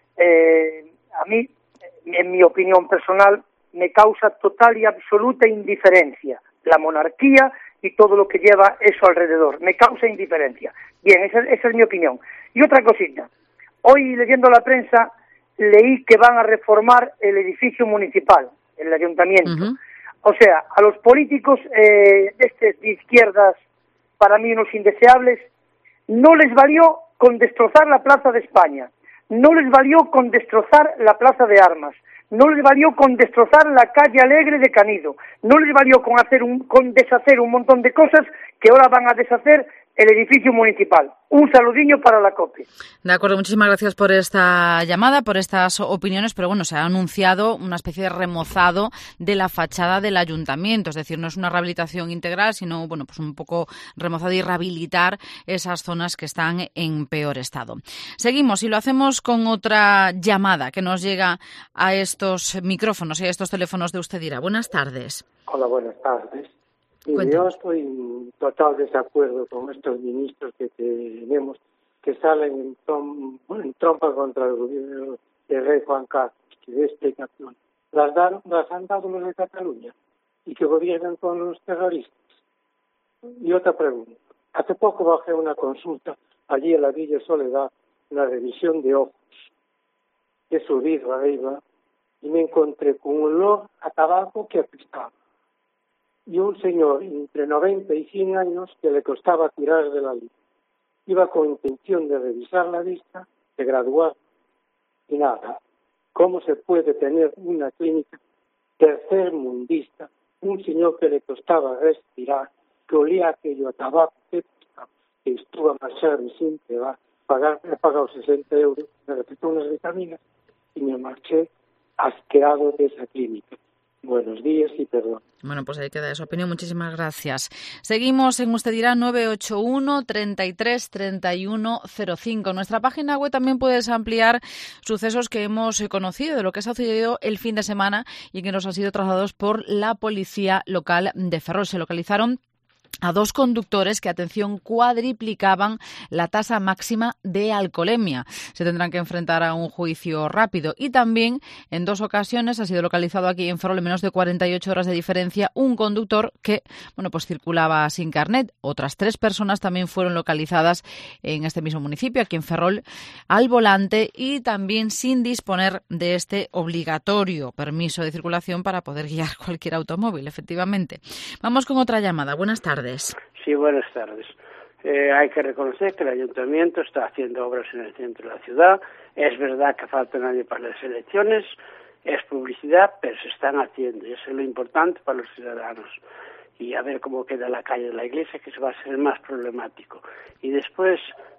a mí, en mi opinión personal, me causa total y absoluta indiferencia la monarquía y todo lo que lleva eso alrededor. Me causa indiferencia. Bien, esa es mi opinión. Y otra cosita. Hoy, leyendo la prensa, leí que van a reformar el edificio municipal, el ayuntamiento. Uh-huh. O sea, a los políticos de izquierdas, para mí unos indeseables, no les valió con destrozar la Plaza de España, no les valió con destrozar la Plaza de Armas, no les valió con destrozar la Calle Alegre de Canido, no les valió con deshacer un montón de cosas que ahora van a deshacer el edificio municipal. Un saludiño para la COPE. De acuerdo, muchísimas gracias por esta llamada, por estas opiniones, pero bueno, se ha anunciado una especie de remozado de la fachada del ayuntamiento, es decir, no es una rehabilitación integral, sino, bueno, pues un poco remozado y rehabilitar esas zonas que están en peor estado. Seguimos y lo hacemos con otra llamada que nos llega a estos micrófonos y a estos teléfonos de Usted dirá. Buenas tardes. Hola, buenas tardes. Yo estoy en total desacuerdo con estos ministros que tenemos que salen en trompa contra el gobierno del rey Juan Carlos, que dé explicación. Las han dado los de Cataluña y que gobiernan con los terroristas. Y otra pregunta. Hace poco bajé una consulta allí en la Villa Soledad, una revisión de ojos. He subido arriba y me encontré con un olor a tabaco que apestaba. Y un señor entre 90 y 100 años que le costaba tirar de la lista. Iba con intención de revisar la vista, de graduar, y nada. ¿Cómo se puede tener una clínica tercermundista, un señor que le costaba respirar, que olía aquello a tabaco, que estuvo a marchar sin pegar, he pagado 60 euros, me recetó unas vitaminas y me marché asqueado de esa clínica. Buenos días y perdón. Bueno, pues ahí queda esa opinión. Muchísimas gracias. Seguimos en Usted Dirá 981 33 31 05. En nuestra página web también puedes ampliar sucesos que hemos conocido de lo que ha sucedido el fin de semana y que nos han sido trasladados por la policía local de Ferrol. Se localizaron a 2 conductores que, atención, cuadriplicaban la tasa máxima de alcoholemia. Se tendrán que enfrentar a un juicio rápido. Y también, en 2 ocasiones, ha sido localizado aquí en Ferrol, en menos de 48 horas de diferencia, un conductor que, pues circulaba sin carnet. Otras 3 personas también fueron localizadas en este mismo municipio, aquí en Ferrol, al volante y también sin disponer de este obligatorio permiso de circulación para poder guiar cualquier automóvil, efectivamente. Vamos con otra llamada. Buenas tardes. Sí, buenas tardes. Hay que reconocer que el Ayuntamiento está haciendo obras en el centro de la ciudad. Es verdad que falta un año para las elecciones, es publicidad, pero se están haciendo y eso es lo importante para los ciudadanos. Y a ver cómo queda la calle de la iglesia, que se va a ser más problemático. Y después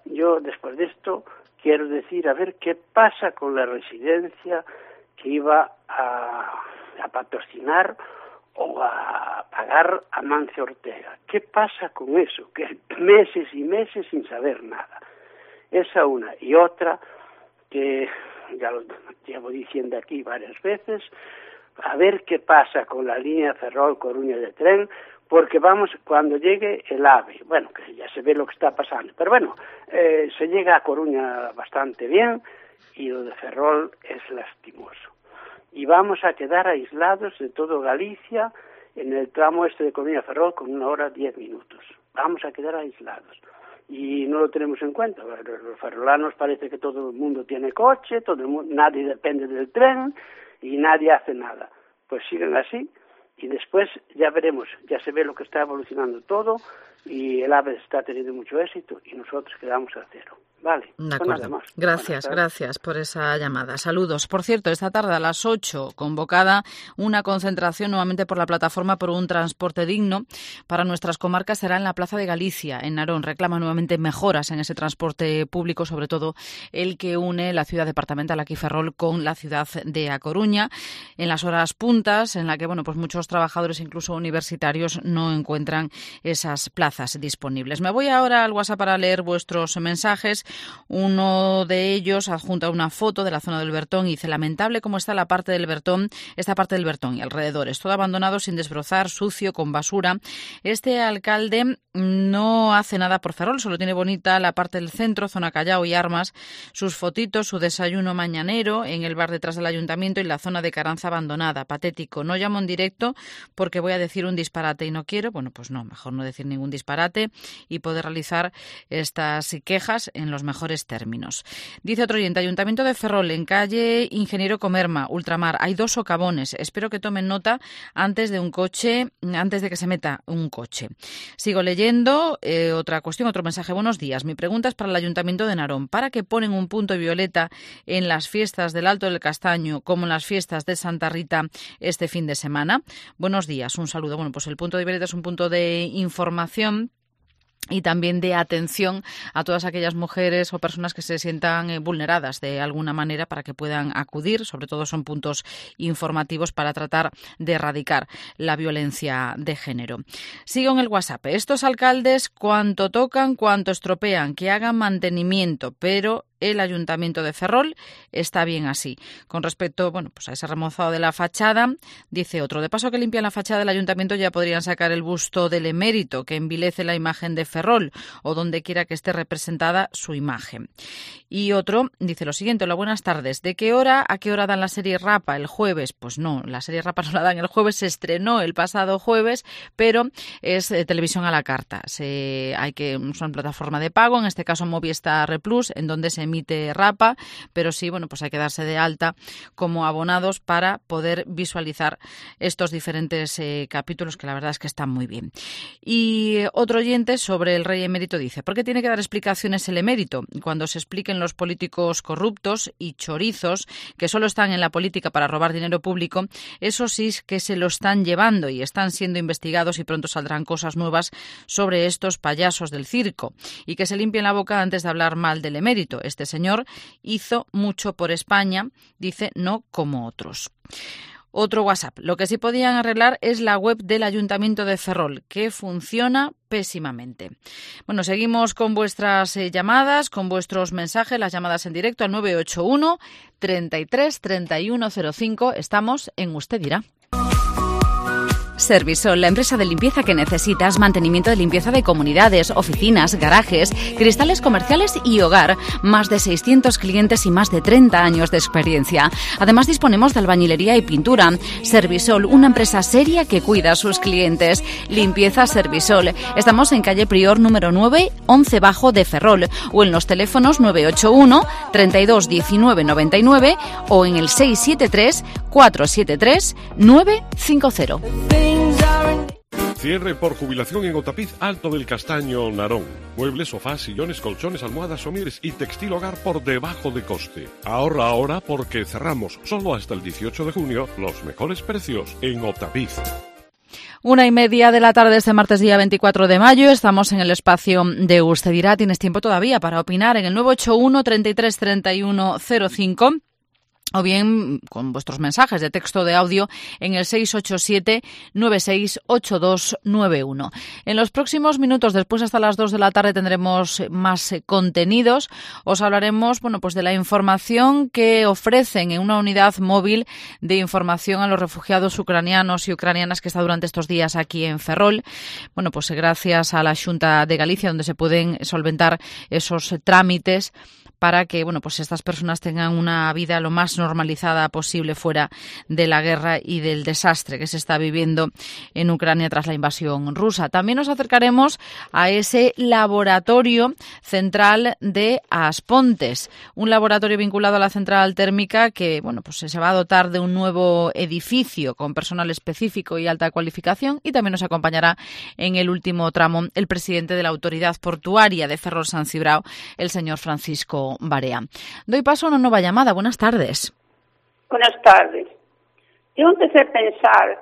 de esto, quiero decir, a ver qué pasa con la residencia que iba a patrocinar o a pagar a Mancio Ortega. ¿Qué pasa con eso? Que meses y meses sin saber nada. Esa una. Y otra, que ya lo llevo diciendo aquí varias veces, a ver qué pasa con la línea Ferrol-Coruña de tren, porque cuando llegue el AVE, bueno, que ya se ve lo que está pasando, pero bueno, se llega a Coruña bastante bien y lo de Ferrol es lastimoso. Y vamos a quedar aislados de todo Galicia en el tramo de Coruña a Ferrol con 1 hora 10 minutos. Vamos a quedar aislados. Y no lo tenemos en cuenta. Los ferrolanos parece que todo el mundo tiene coche, nadie depende del tren y nadie hace nada. Pues siguen así y después ya veremos, ya se ve lo que está evolucionando todo y el AVE está teniendo mucho éxito y nosotros quedamos a cero. Vale, de acuerdo. Gracias por esa llamada. Saludos. Por cierto, esta tarde a las 8, convocada una concentración nuevamente por la plataforma por un transporte digno para nuestras comarcas, será en la Plaza de Galicia, en Narón. Reclama nuevamente mejoras en ese transporte público, sobre todo el que une la ciudad departamental aquí Ferrol con la ciudad de A Coruña, en las horas puntas, en la que pues muchos trabajadores, incluso universitarios, no encuentran esas plazas disponibles. Me voy ahora al WhatsApp para leer vuestros mensajes. Uno de ellos adjunta una foto de la zona del Bertón y dice: lamentable cómo está esta parte del Bertón y alrededores, todo abandonado, sin desbrozar, sucio, con basura. Este alcalde no hace nada por Ferrol, solo tiene bonita la parte del centro, zona Callao y Armas, sus fotitos, su desayuno mañanero en el bar detrás del ayuntamiento y la zona de Caranza abandonada. Patético. No llamo en directo porque voy a decir un disparate y no quiero. Bueno, pues no, mejor no decir ningún disparate y poder realizar estas quejas en los mejores términos. Dice otro oyente: Ayuntamiento de Ferrol, en calle Ingeniero Comerma, Ultramar, hay 2 socavones. Espero que tomen nota antes de que se meta un coche. Sigo leyendo otra cuestión, otro mensaje. Buenos días. Mi pregunta es para el Ayuntamiento de Narón. ¿Para qué ponen un punto violeta en las fiestas del Alto del Castaño como en las fiestas de Santa Rita este fin de semana? Buenos días, un saludo. Bueno, pues el punto de violeta es un punto de información y también de atención a todas aquellas mujeres o personas que se sientan vulneradas de alguna manera para que puedan acudir. Sobre todo son puntos informativos para tratar de erradicar la violencia de género. Sigo en el WhatsApp. Estos alcaldes cuanto tocan, cuanto estropean, que hagan mantenimiento, pero el Ayuntamiento de Ferrol está bien así. Con respecto, a ese remozado de la fachada, dice otro: de paso que limpian la fachada del Ayuntamiento ya podrían sacar el busto del emérito que envilece la imagen de Ferrol o donde quiera que esté representada su imagen. Y otro dice lo siguiente: hola, buenas tardes. ¿De qué hora a qué hora dan la serie Rapa? ¿El jueves? Pues no, la serie Rapa no la dan el jueves, se estrenó el pasado jueves, pero es televisión a la carta. Es una plataforma de pago, en este caso Movistar Plus, en donde se emite Rapa, pero sí, bueno, pues hay que darse de alta como abonados para poder visualizar estos diferentes capítulos, que la verdad es que están muy bien. Y otro oyente sobre el rey emérito dice: ¿por qué tiene que dar explicaciones el emérito? Cuando se expliquen los políticos corruptos y chorizos que solo están en la política para robar dinero público, eso sí que se lo están llevando y están siendo investigados, y pronto saldrán cosas nuevas sobre estos payasos del circo. Y que se limpien la boca antes de hablar mal del emérito. Este señor hizo mucho por España, dice, no como otros. Otro WhatsApp. Lo que sí podían arreglar es la web del Ayuntamiento de Ferrol, que funciona pésimamente. Bueno, seguimos con vuestras llamadas, con vuestros mensajes, las llamadas en directo al 981 33 3105. Estamos en Usted Dirá. Servisol, la empresa de limpieza que necesitas, mantenimiento de limpieza de comunidades, oficinas, garajes, cristales comerciales y hogar. Más de 600 clientes y más de 30 años de experiencia. Además, disponemos de albañilería y pintura. Servisol, una empresa seria que cuida a sus clientes. Limpieza Servisol. Estamos en calle Prior número 9, 11 Bajo de Ferrol, o en los teléfonos 981 32 19 99 o en el 673 473 950. Cierre por jubilación en Otapiz, Alto del Castaño, Narón. Muebles, sofás, sillones, colchones, almohadas, somieres y textil hogar por debajo de coste. Ahorra ahora porque cerramos solo hasta el 18 de junio los mejores precios en Otapiz. 1:30 de la tarde este martes día 24 de mayo. Estamos en el espacio de Usted Dirá. Tienes tiempo todavía para opinar en el 981 33 31 05. O bien con vuestros mensajes de texto de audio en el 687 968291. En los próximos minutos, después hasta las 2 de la tarde, tendremos más contenidos. Os hablaremos, bueno, pues de la información que ofrecen en una unidad móvil de información a los refugiados ucranianos y ucranianas que está durante estos días aquí en Ferrol. Bueno, pues gracias a la Xunta de Galicia, donde se pueden solventar esos trámites para que, bueno, pues estas personas tengan una vida lo más normalizada posible fuera de la guerra y del desastre que se está viviendo en Ucrania tras la invasión rusa. También nos acercaremos a ese laboratorio central de Aspontes, un laboratorio vinculado a la central térmica que, bueno, pues se va a dotar de un nuevo edificio con personal específico y alta cualificación, y también nos acompañará en el último tramo el presidente de la Autoridad Portuaria de Ferrol San Cibrao, el señor Francisco Barea. Doy paso a una nueva llamada. Buenas tardes. Buenas tardes. Yo empecé a pensar,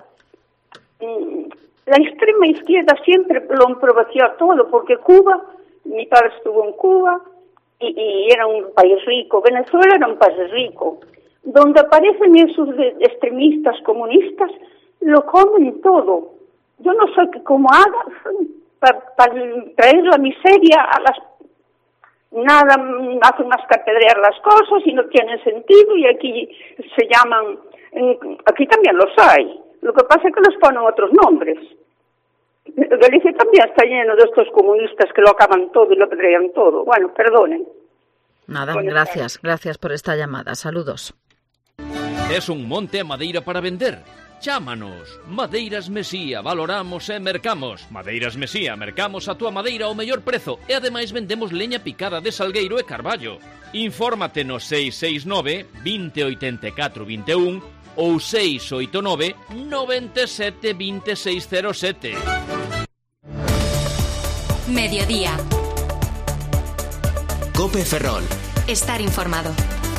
la extrema izquierda siempre lo emproveció todo, porque Cuba, mi padre estuvo en Cuba y era un país rico, Venezuela era un país rico, donde aparecen esos extremistas comunistas, lo comen todo. Yo no sé cómo hagan para traer la miseria a las... Nada, hacen más que apedrear las cosas y no tienen sentido, y aquí se llaman, aquí también los hay, lo que pasa es que les ponen otros nombres. Galicia también está lleno de estos comunistas que lo acaban todo y lo apedrean todo. Bueno, perdonen. Nada, gracias por esta llamada. Saludos. Es un monte a madeira para vender? Chámanos. Madeiras Mesía, valoramos e mercamos. Madeiras Mesía, mercamos a túa madeira ao mellor prezo e ademais vendemos leña picada de salgueiro e carballo. Infórmate no 669 20 84 21 ou 689 97 2607. Mediodía. COPE Ferrol. Estar informado.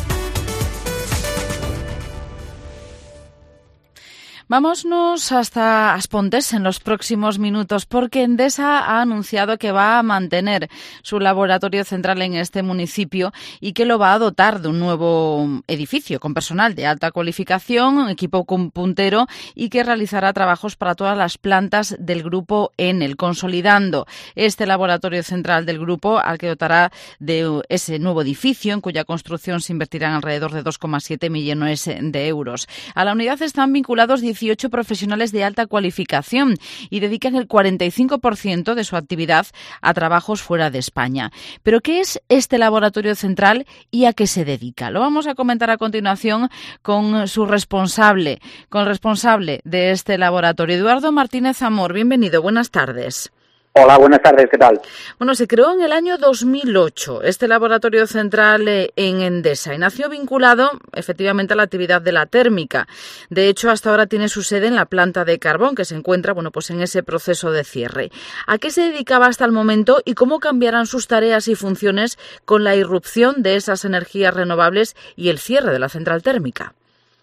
Vámonos hasta Aspontes en los próximos minutos, porque Endesa ha anunciado que va a mantener su laboratorio central en este municipio y que lo va a dotar de un nuevo edificio con personal de alta cualificación, un equipo puntero, y que realizará trabajos para todas las plantas del grupo Enel, consolidando este laboratorio central del grupo, al que dotará de ese nuevo edificio, en cuya construcción se invertirán alrededor de 2,7 millones de euros. A la unidad están vinculados 18 profesionales de alta cualificación y dedican el 45% de su actividad a trabajos fuera de España. ¿Pero qué es este laboratorio central y a qué se dedica? Lo vamos a comentar a continuación con su responsable, con el responsable de este laboratorio, Eduardo Martínez Amor. Bienvenido, buenas tardes. Hola, buenas tardes, ¿qué tal? Bueno, se creó en el año 2008 este laboratorio central en Endesa y nació vinculado efectivamente a la actividad de la térmica. De hecho, hasta ahora tiene su sede en la planta de carbón que se encuentra, pues en ese proceso de cierre. ¿A qué se dedicaba hasta el momento y cómo cambiarán sus tareas y funciones con la irrupción de esas energías renovables y el cierre de la central térmica?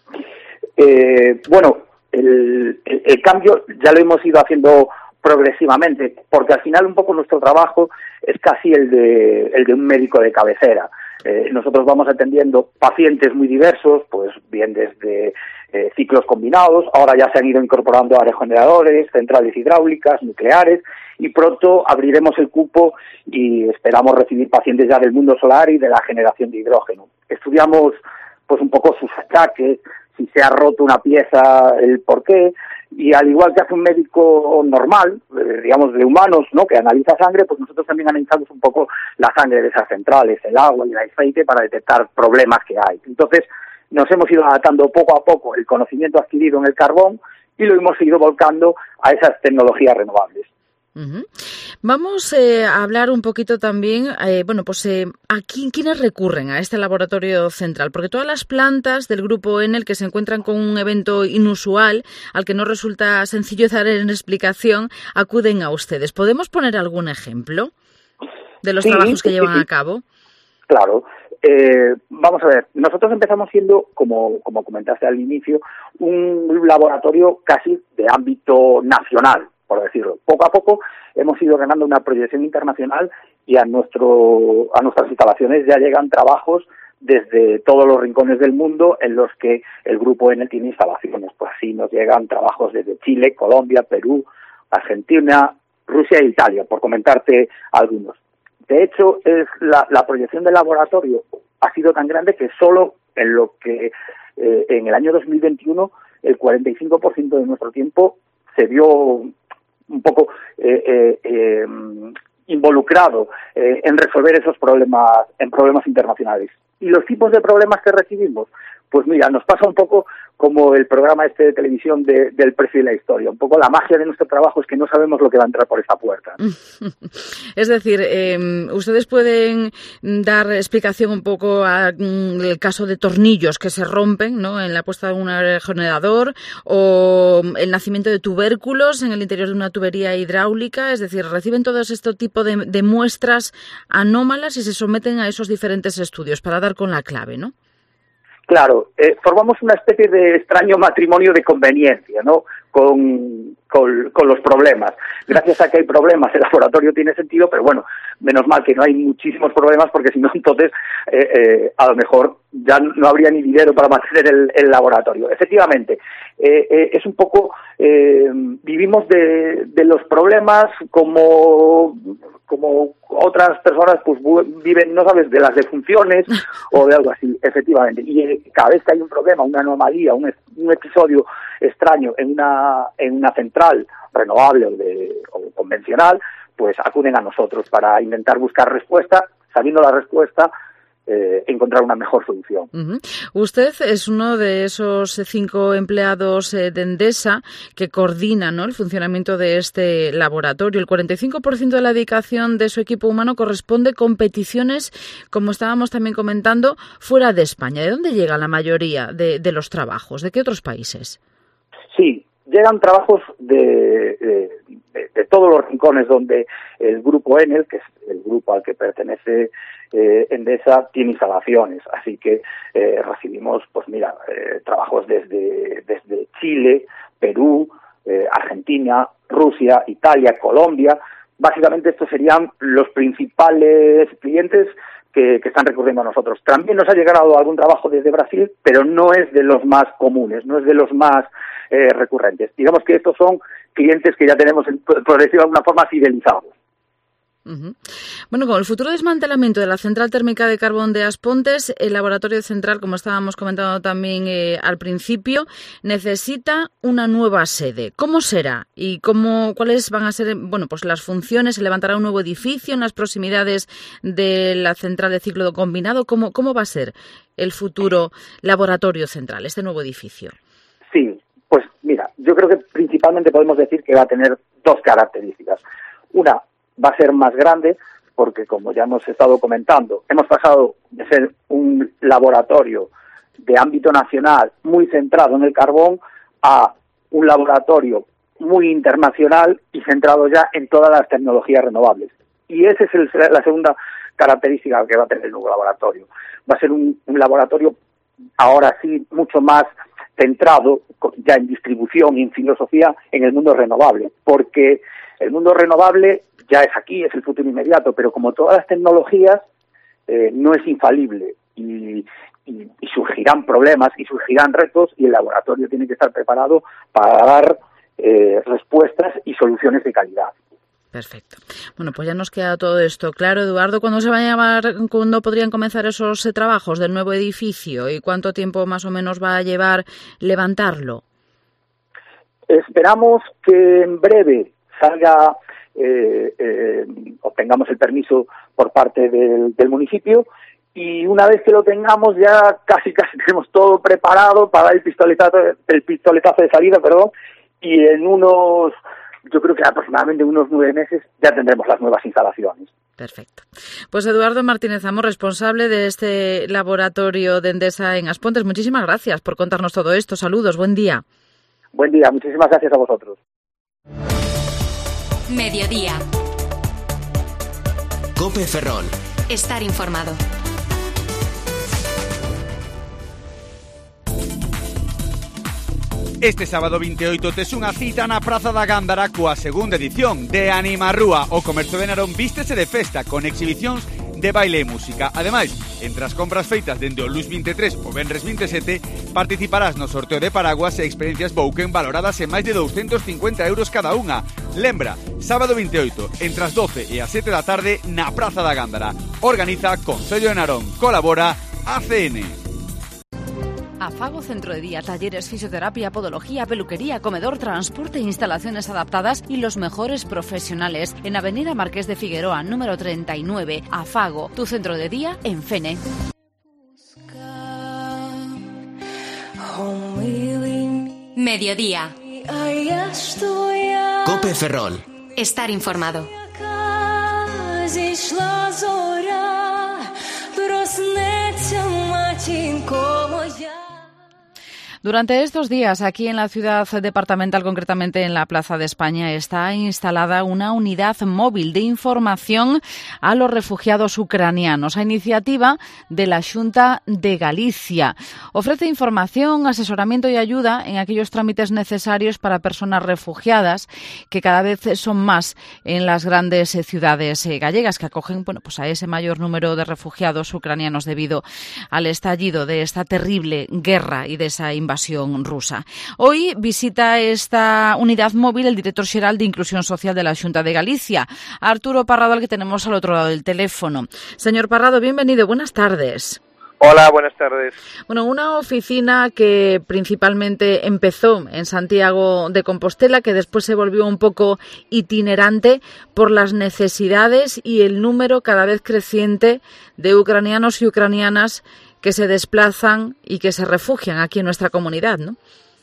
El cambio ya lo hemos ido haciendo progresivamente, porque al final un poco nuestro trabajo es casi el de un médico de cabecera. Nosotros vamos atendiendo pacientes muy diversos, pues bien desde ciclos combinados, ahora ya se han ido incorporando aerogeneradores, centrales hidráulicas, nucleares, y pronto abriremos el cupo y esperamos recibir pacientes ya del mundo solar y de la generación de hidrógeno. Estudiamos pues un poco sus achaques, si se ha roto una pieza, el por qué, y al igual que hace un médico normal, digamos de humanos, ¿no?, que analiza sangre, pues nosotros también analizamos un poco la sangre de esas centrales, el agua y el aceite para detectar problemas que hay. Entonces nos hemos ido adaptando poco a poco el conocimiento adquirido en el carbón y lo hemos ido volcando a esas tecnologías renovables. Uh-huh. Vamos a hablar un poquito también, ¿a quiénes recurren a este laboratorio central? Porque todas las plantas del Grupo Enel que se encuentran con un evento inusual, al que no resulta sencillo dar en explicación, acuden a ustedes. ¿Podemos poner algún ejemplo de los trabajos que llevan a cabo? Claro. Vamos a ver, nosotros empezamos siendo, como comentaste al inicio, un laboratorio casi de ámbito nacional, por decirlo. Poco a poco hemos ido ganando una proyección internacional y a nuestras instalaciones ya llegan trabajos desde todos los rincones del mundo en los que el Grupo Enel tiene instalaciones. Pues así nos llegan trabajos desde Chile, Colombia, Perú, Argentina, Rusia e Italia, por comentarte algunos. De hecho, la proyección del laboratorio ha sido tan grande que solo en lo que en el año 2021 el 45% de nuestro tiempo se vio un poco involucrado en resolver esos problemas internacionales. ¿Y los tipos de problemas que recibimos? Pues mira, nos pasa un poco como el programa de televisión del precio y la historia. Un poco la magia de nuestro trabajo es que no sabemos lo que va a entrar por esa puerta. Es decir, ustedes pueden dar explicación un poco al caso de tornillos que se rompen, ¿no?, en la puesta de un aerogenerador, o el nacimiento de tubérculos en el interior de una tubería hidráulica. Es decir, reciben todo este tipo de muestras anómalas y se someten a esos diferentes estudios para dar con la clave, ¿no? Claro, formamos una especie de extraño matrimonio de conveniencia, ¿no?, con los problemas. Gracias a que hay problemas, el laboratorio tiene sentido, pero bueno, menos mal que no hay muchísimos problemas, porque si no, entonces a lo mejor ya no habría ni dinero para mantener el laboratorio. Efectivamente, es un poco, vivimos de los problemas como otras personas pues viven, no sabes, de las defunciones o de algo así, efectivamente. Y cada vez que hay un problema, una anomalía, un episodio extraño en una central renovable o convencional, pues acuden a nosotros para intentar buscar respuesta, sabiendo la respuesta, encontrar una mejor solución. Uh-huh. Usted es uno de esos 5 empleados de Endesa que coordinan, ¿no?, el funcionamiento de este laboratorio. El 45% de la dedicación de su equipo humano corresponde a competiciones, como estábamos también comentando, fuera de España. ¿De dónde llega la mayoría de los trabajos? ¿De qué otros países? Sí, llegan trabajos de todos los rincones donde el Grupo Enel, que es el grupo al que pertenece Endesa, tiene instalaciones. Así que recibimos, pues mira, trabajos desde Chile, Perú, Argentina, Rusia, Italia, Colombia. Básicamente estos serían los principales clientes que están recurriendo a nosotros. También nos ha llegado algún trabajo desde Brasil, pero no es de los más comunes, no es de los más recurrentes. Digamos que estos son clientes que ya tenemos, por decirlo de alguna forma, fidelizados. Uh-huh. Bueno, con el futuro desmantelamiento de la central térmica de carbón de Aspontes, el laboratorio central, como estábamos comentando también al principio, necesita una nueva sede. ¿Cómo será? ¿Y cuáles van a ser las funciones? ¿Se levantará un nuevo edificio en las proximidades de la central de ciclo combinado? ¿Cómo va a ser el futuro laboratorio central, este nuevo edificio? Sí, pues mira, yo creo que principalmente podemos decir que va a tener 2 características. Una va a ser más grande porque, como ya hemos estado comentando, hemos pasado de ser un laboratorio de ámbito nacional muy centrado en el carbón a un laboratorio muy internacional y centrado ya en todas las tecnologías renovables. Y esa es la segunda característica que va a tener el nuevo laboratorio. Va a ser un laboratorio, ahora sí, mucho más centrado ya en distribución y en filosofía en el mundo renovable, porque el mundo renovable ya es aquí, es el futuro inmediato, pero como todas las tecnologías, no es infalible y surgirán problemas y surgirán retos, y el laboratorio tiene que estar preparado para dar respuestas y soluciones de calidad. Perfecto. Bueno, pues ya nos queda todo esto claro. Eduardo, ¿cuándo podrían comenzar esos trabajos del nuevo edificio y cuánto tiempo más o menos va a llevar levantarlo? Esperamos que en breve salga, obtengamos el permiso por parte del municipio, y una vez que lo tengamos ya casi tenemos todo preparado para dar el pistoletazo de salida, y en yo creo que aproximadamente unos 9 meses ya tendremos las nuevas instalaciones. Perfecto. Pues Eduardo Martínez Amo, responsable de este laboratorio de Endesa en Aspontes, muchísimas gracias por contarnos todo esto. Saludos, buen día. Buen día, muchísimas gracias a vosotros. Mediodía. COPE Ferrol. Estar informado. Este sábado 28 tes unha cita na Praza da Gándara coa segunda edición de Animarrúa. O comercio de Narón vístese de festa con exhibicións de baile e música. Ademais, entre as compras feitas dende o luns 23 ou venres 27, participarás no sorteo de paraguas e experiencias Bouken valoradas en máis de 250 euros cada unha. Lembra, sábado 28, entre as 12 e as 7 da tarde na Praza da Gándara. Organiza Concello de Narón. Colabora ACN. Afago Centro de Día, talleres, fisioterapia, podología, peluquería, comedor, transporte, instalaciones adaptadas y los mejores profesionales. En Avenida Marqués de Figueroa, número 39. Afago, tu centro de día en Fene. Mediodía. COPE Ferrol. Estar informado. Durante estos días, aquí en la ciudad departamental, concretamente en la Plaza de España, está instalada una unidad móvil de información a los refugiados ucranianos, a iniciativa de la Xunta de Galicia. Ofrece información, asesoramiento y ayuda en aquellos trámites necesarios para personas refugiadas, que cada vez son más en las grandes ciudades gallegas, que acogen pues a ese mayor número de refugiados ucranianos debido al estallido de esta terrible guerra y de esa invasión rusa. Hoy visita esta unidad móvil el director xeral de Inclusión Social de la Xunta de Galicia, Arturo Parrado, al que tenemos al otro lado del teléfono. Señor Parrado, bienvenido, buenas tardes. Hola, buenas tardes. Bueno, una oficina que principalmente empezó en Santiago de Compostela, que después se volvió un poco itinerante por las necesidades y el número cada vez creciente de ucranianos y ucranianas que se desplazan y que se refugian aquí en nuestra comunidad, ¿no?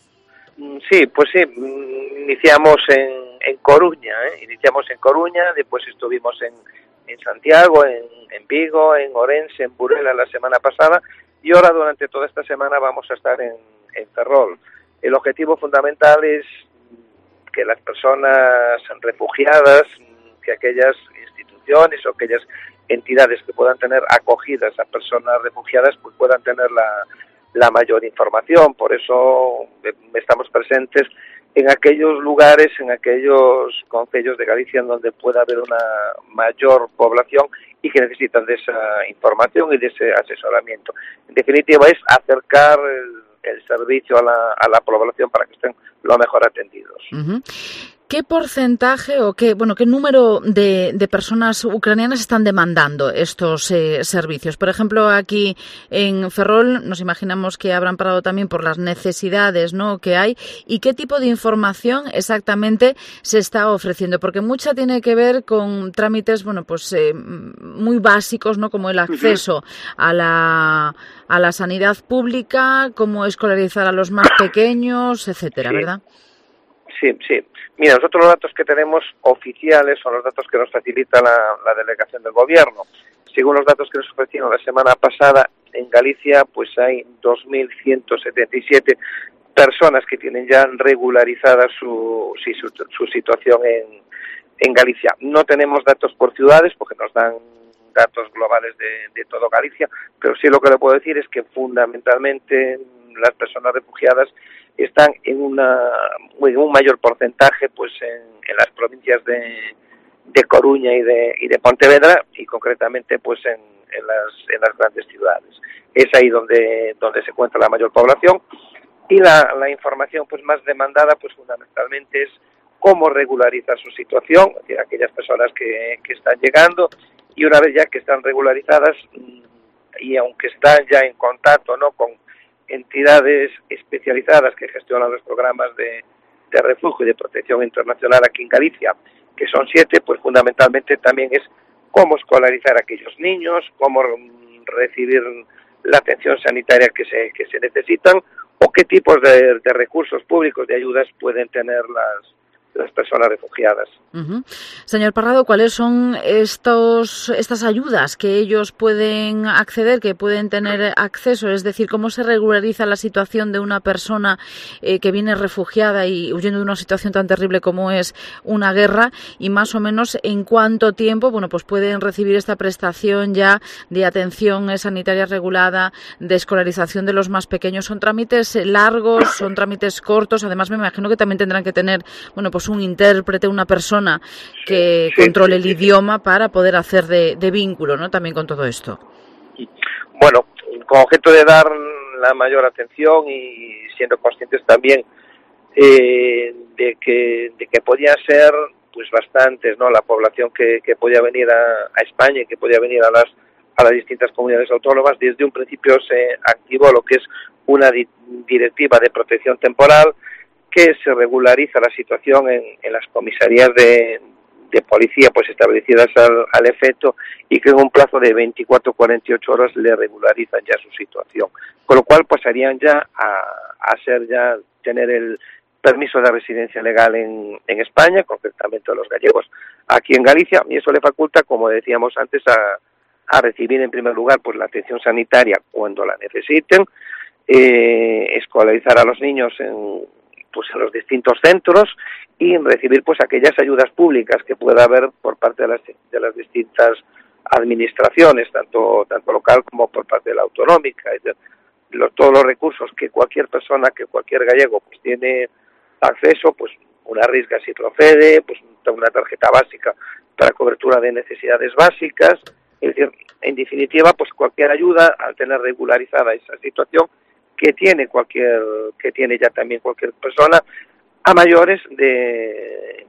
Sí, pues sí, iniciamos en Coruña, iniciamos en Coruña, después estuvimos en Santiago, en Vigo, en Orense, en Burela la semana pasada, y ahora durante toda esta semana vamos a estar en Ferrol. El objetivo fundamental es que las personas refugiadas, que aquellas instituciones o aquellas entidades que puedan tener acogidas a personas refugiadas pues puedan tener la mayor información. Por eso estamos presentes en aquellos lugares, en aquellos concellos de Galicia en donde pueda haber una mayor población y que necesitan de esa información y de ese asesoramiento. En definitiva, es acercar el servicio a la población para que estén lo mejor atendidos. Uh-huh. ¿Qué porcentaje o qué número de personas ucranianas están demandando estos servicios? Por ejemplo, aquí en Ferrol nos imaginamos que habrán parado también por las necesidades, ¿no?, que hay. ¿Y qué tipo de información exactamente se está ofreciendo? Porque mucha tiene que ver con trámites, muy básicos, ¿no?, como el acceso a la sanidad pública, cómo escolarizar a los más pequeños, etcétera, sí. ¿Verdad? Sí. Mira, nosotros los datos que tenemos oficiales son los datos que nos facilita la delegación del Gobierno. Según los datos que nos ofrecieron la semana pasada, en Galicia pues hay 2.177 personas que tienen ya regularizada su situación en Galicia. No tenemos datos por ciudades porque nos dan datos globales de todo Galicia, pero sí lo que le puedo decir es que fundamentalmente las personas refugiadas están en un mayor porcentaje pues en las provincias de Coruña y de Pontevedra, y concretamente pues en las grandes ciudades. Es ahí donde se encuentra la mayor población, y la información pues más demandada pues fundamentalmente es cómo regularizar su situación, es decir, aquellas personas que están llegando, y una vez ya que están regularizadas y aunque están ya en contacto, ¿no?, con entidades especializadas que gestionan los programas de refugio y de protección internacional aquí en Galicia, que son 7, pues fundamentalmente también es cómo escolarizar a aquellos niños, cómo recibir la atención sanitaria que se necesitan, o qué tipos de recursos públicos, de ayudas pueden tener las personas refugiadas. Uh-huh. Señor Parrado, ¿cuáles son estas ayudas que ellos pueden acceder, que pueden tener acceso? Es decir, ¿cómo se regulariza la situación de una persona que viene refugiada y huyendo de una situación tan terrible como es una guerra? Y más o menos, ¿en cuánto tiempo pues pueden recibir esta prestación ya de atención sanitaria regulada, de escolarización de los más pequeños? ¿Son trámites largos, son trámites cortos? Además, me imagino que también tendrán que tener, pues un intérprete, una persona que controle el idioma para poder hacer de vínculo, ¿no?, también con todo esto. Bueno, con objeto de dar la mayor atención y siendo conscientes también de que podía ser pues bastantes, ¿no?, la población que podía venir a España y que podía venir a las distintas comunidades autónomas. Desde un principio se activó lo que es una directiva de protección temporal, que se regulariza la situación en las comisarías de policía pues establecidas al efecto, y que en un plazo de 24-48 horas le regularizan ya su situación, con lo cual pasarían ya a tener el permiso de residencia legal en España, concretamente a los gallegos aquí en Galicia, y eso le faculta, como decíamos antes, a recibir en primer lugar pues la atención sanitaria cuando la necesiten, escolarizar a los niños en los distintos centros, y recibir pues aquellas ayudas públicas que pueda haber por parte de las distintas administraciones, tanto local como por parte de la autonómica. Es decir, todos los recursos que cualquier persona, que cualquier gallego pues tiene acceso, pues una risga si procede, pues una tarjeta básica para cobertura de necesidades básicas. Es decir, en definitiva, pues cualquier ayuda, al tener regularizada esa situación que tiene ya también cualquier persona, a mayores de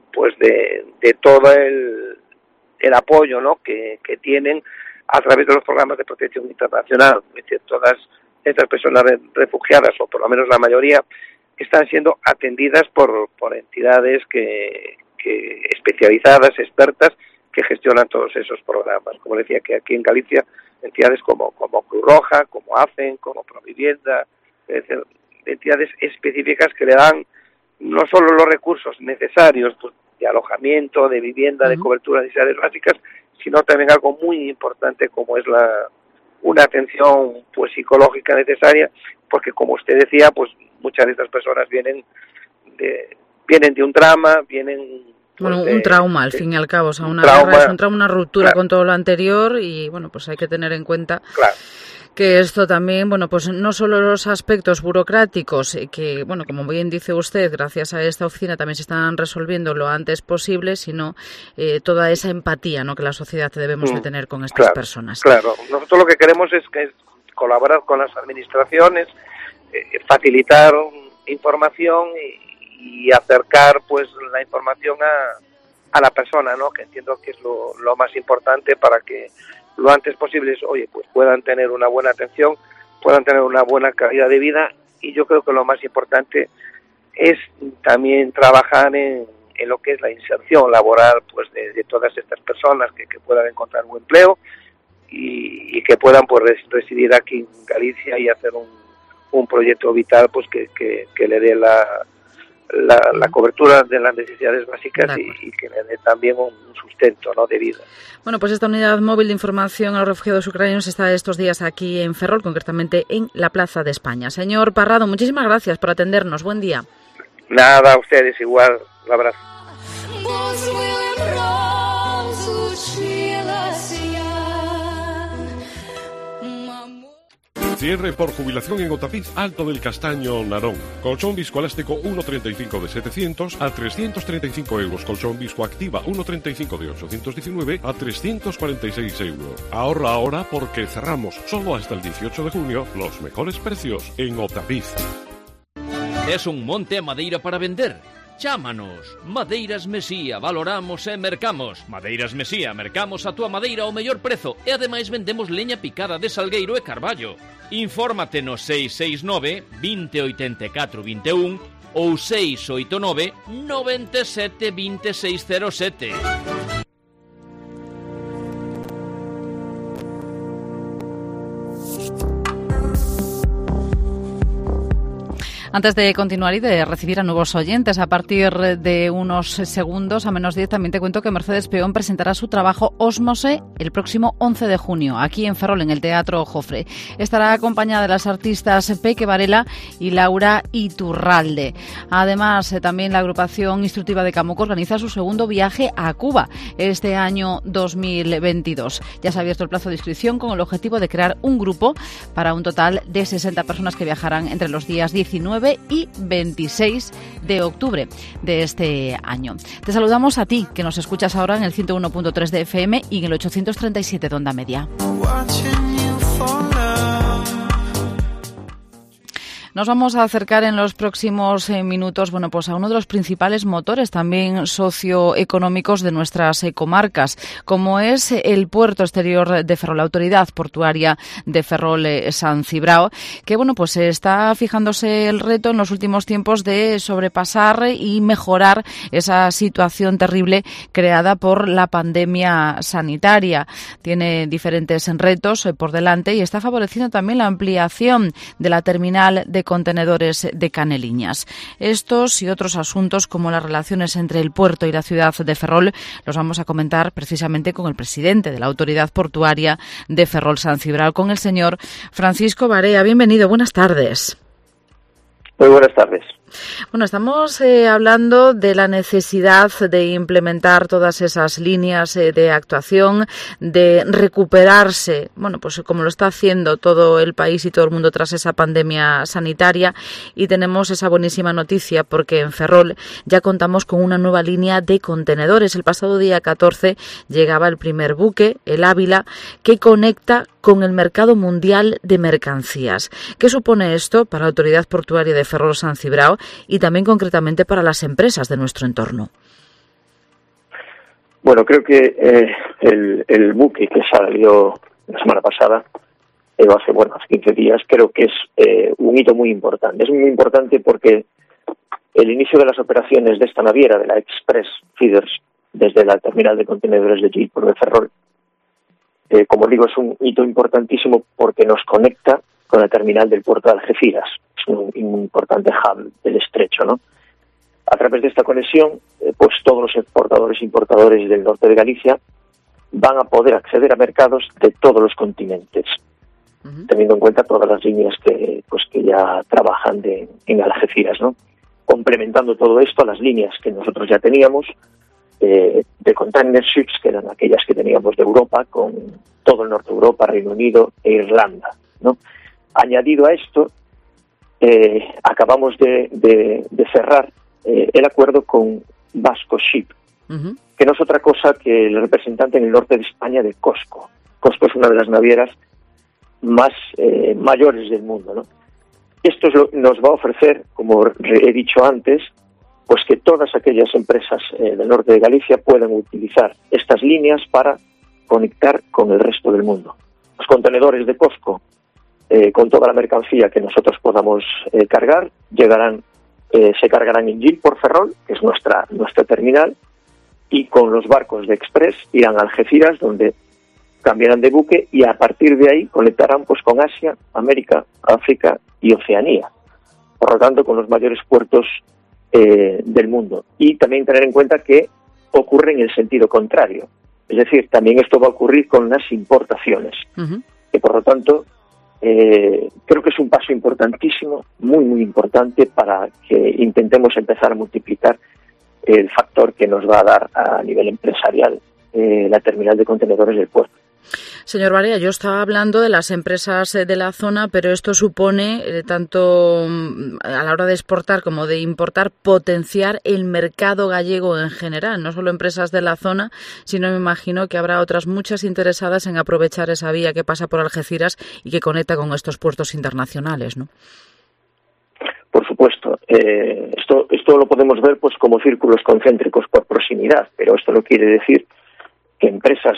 todo el apoyo, ¿no?, que tienen a través de los programas de protección internacional. Es decir, todas estas personas refugiadas, o por lo menos la mayoría, están siendo atendidas por entidades que especializadas, expertas, que gestionan todos esos programas. Como decía, que aquí en Galicia, entidades como Cruz Roja, como AFEN, como Provivienda, es decir, entidades específicas que le dan no solo los recursos necesarios pues, de alojamiento, de vivienda, de cobertura de necesidades básicas, sino también algo muy importante como es una atención pues psicológica necesaria, porque como usted decía, pues muchas de estas personas vienen de un drama, un trauma, al fin y al cabo, o sea, una ruptura con todo lo anterior, y pues hay que tener en cuenta que esto también, pues no solo los aspectos burocráticos, que, como bien dice usted, gracias a esta oficina también se están resolviendo lo antes posible, sino toda esa empatía, ¿no?, que la sociedad debemos de tener con estas personas. Claro, nosotros lo que queremos es colaborar con las administraciones, facilitar información y acercar pues la información a la persona, ¿no?, que entiendo que es lo más importante para que lo antes posible pues puedan tener una buena atención, puedan tener una buena calidad de vida. Y yo creo que lo más importante es también trabajar en lo que es la inserción laboral pues de todas estas personas, que puedan encontrar un empleo y que puedan pues residir aquí en Galicia y hacer un proyecto vital pues que le dé la cobertura de las necesidades básicas y que le dé también un sustento, ¿no?, de vida. Bueno, pues esta unidad móvil de información a los refugiados ucranianos está estos días aquí en Ferrol, concretamente en la Plaza de España. Señor Parrado, muchísimas gracias por atendernos. Buen día. Nada, a ustedes igual. Un abrazo. Cierre por jubilación en Otapiz, Alto del Castaño, Narón. Colchón viscoelástico 1,35 de 700 a 335 euros. Colchón viscoactiva 1,35 de 819 a 346 euros. Ahorra ahora porque cerramos solo hasta el 18 de junio los mejores precios en Otapiz. Es un monte a madeira para vender? Chámanos. Madeiras Mesía, valoramos e mercamos. Madeiras Mesía, mercamos a túa madeira ao mellor prezo e ademais vendemos leña picada de salgueiro e carballo. Infórmate no 669 2084 21 ou 689 97 2607. Antes de continuar y de recibir a nuevos oyentes, a partir de unos segundos, a menos 10, también te cuento que Mercedes Peón presentará su trabajo Ósmose el próximo 11 de junio, aquí en Ferrol, en el Teatro Jofre. Estará acompañada de las artistas Peque Varela y Laura Iturralde. Además, también la agrupación instructiva de Camuco organiza su segundo viaje a Cuba este año 2022. Ya se ha abierto el plazo de inscripción con el objetivo de crear un grupo para un total de 60 personas que viajarán entre los días 19 y 26 de octubre de este año. Te saludamos a ti, que nos escuchas ahora en el 101.3 de FM y en el 837 de onda media. Nos vamos a acercar en los próximos minutos, bueno, pues a uno de los principales motores también socioeconómicos de nuestras comarcas, como es el puerto exterior de Ferrol, la autoridad portuaria de Ferrol San Cibrao, que bueno, pues está fijándose el reto en los últimos tiempos de sobrepasar y mejorar esa situación terrible creada por la pandemia sanitaria. Tiene diferentes retos por delante y está favoreciendo también la ampliación de la terminal de contenedores de Caneliñas. Estos y otros asuntos, como las relaciones entre el puerto y la ciudad de Ferrol, los vamos a comentar precisamente con el presidente de la autoridad portuaria de Ferrol San Cibrao, con el señor Francisco Barea. Bienvenido, buenas tardes. Muy buenas tardes. Bueno, estamos hablando de la necesidad de implementar todas esas líneas de actuación, de recuperarse, bueno, pues como lo está haciendo todo el país y todo el mundo tras esa pandemia sanitaria, y tenemos esa buenísima noticia porque en Ferrol ya contamos con una nueva línea de contenedores. El pasado día 14 llegaba el primer buque, el Ávila, que conecta con el mercado mundial de mercancías. ¿Qué supone esto para la autoridad portuaria de Ferrol San Cibrao y también concretamente para las empresas de nuestro entorno? Bueno, creo que el buque que salió la semana pasada, hace 15 días, creo que es un hito muy importante. Es muy importante porque el inicio de las operaciones de esta naviera, de la Express Feeders, desde la terminal de contenedores de Gilport de Ferrol, como digo, es un hito importantísimo porque nos conecta con la terminal del puerto de Algeciras. Es un importante hub del estrecho, ¿no? A través de esta conexión, pues todos los exportadores e importadores del norte de Galicia van a poder acceder a mercados de todos los continentes, teniendo en cuenta todas las líneas que ya trabajan en Algeciras, ¿no? Complementando todo esto a las líneas que nosotros ya teníamos, de container ships, que eran aquellas que teníamos de Europa, con todo el norte de Europa, Reino Unido e Irlanda, ¿no? Añadido a esto, acabamos de cerrar el acuerdo con Vasco Ship, que no es otra cosa que el representante en el norte de España de COSCO. COSCO es una de las navieras más mayores del mundo, ¿no? Esto nos va a ofrecer, como he dicho antes, pues que todas aquellas empresas del norte de Galicia puedan utilizar estas líneas para conectar con el resto del mundo. Los contenedores de COSCO, con toda la mercancía que nosotros podamos cargar, se cargarán en Gilport Ferrol, que es nuestra terminal, y con los barcos de Express irán a Algeciras, donde cambiarán de buque y a partir de ahí conectarán pues con Asia, América, África y Oceanía. Por lo tanto, con los mayores puertos del mundo. Y también tener en cuenta que ocurre en el sentido contrario. Es decir, también esto va a ocurrir con las importaciones. Que por lo tanto, creo que es un paso importantísimo, muy, muy importante, para que intentemos empezar a multiplicar el factor que nos va a dar a nivel empresarial la terminal de contenedores del puerto. Señor Barea, yo estaba hablando de las empresas de la zona, pero esto supone, tanto a la hora de exportar como de importar, potenciar el mercado gallego en general, no solo empresas de la zona, sino me imagino que habrá otras muchas interesadas en aprovechar esa vía que pasa por Algeciras y que conecta con estos puertos internacionales, ¿no? Por supuesto. Esto lo podemos ver pues como círculos concéntricos por proximidad, pero esto no quiere decir que empresas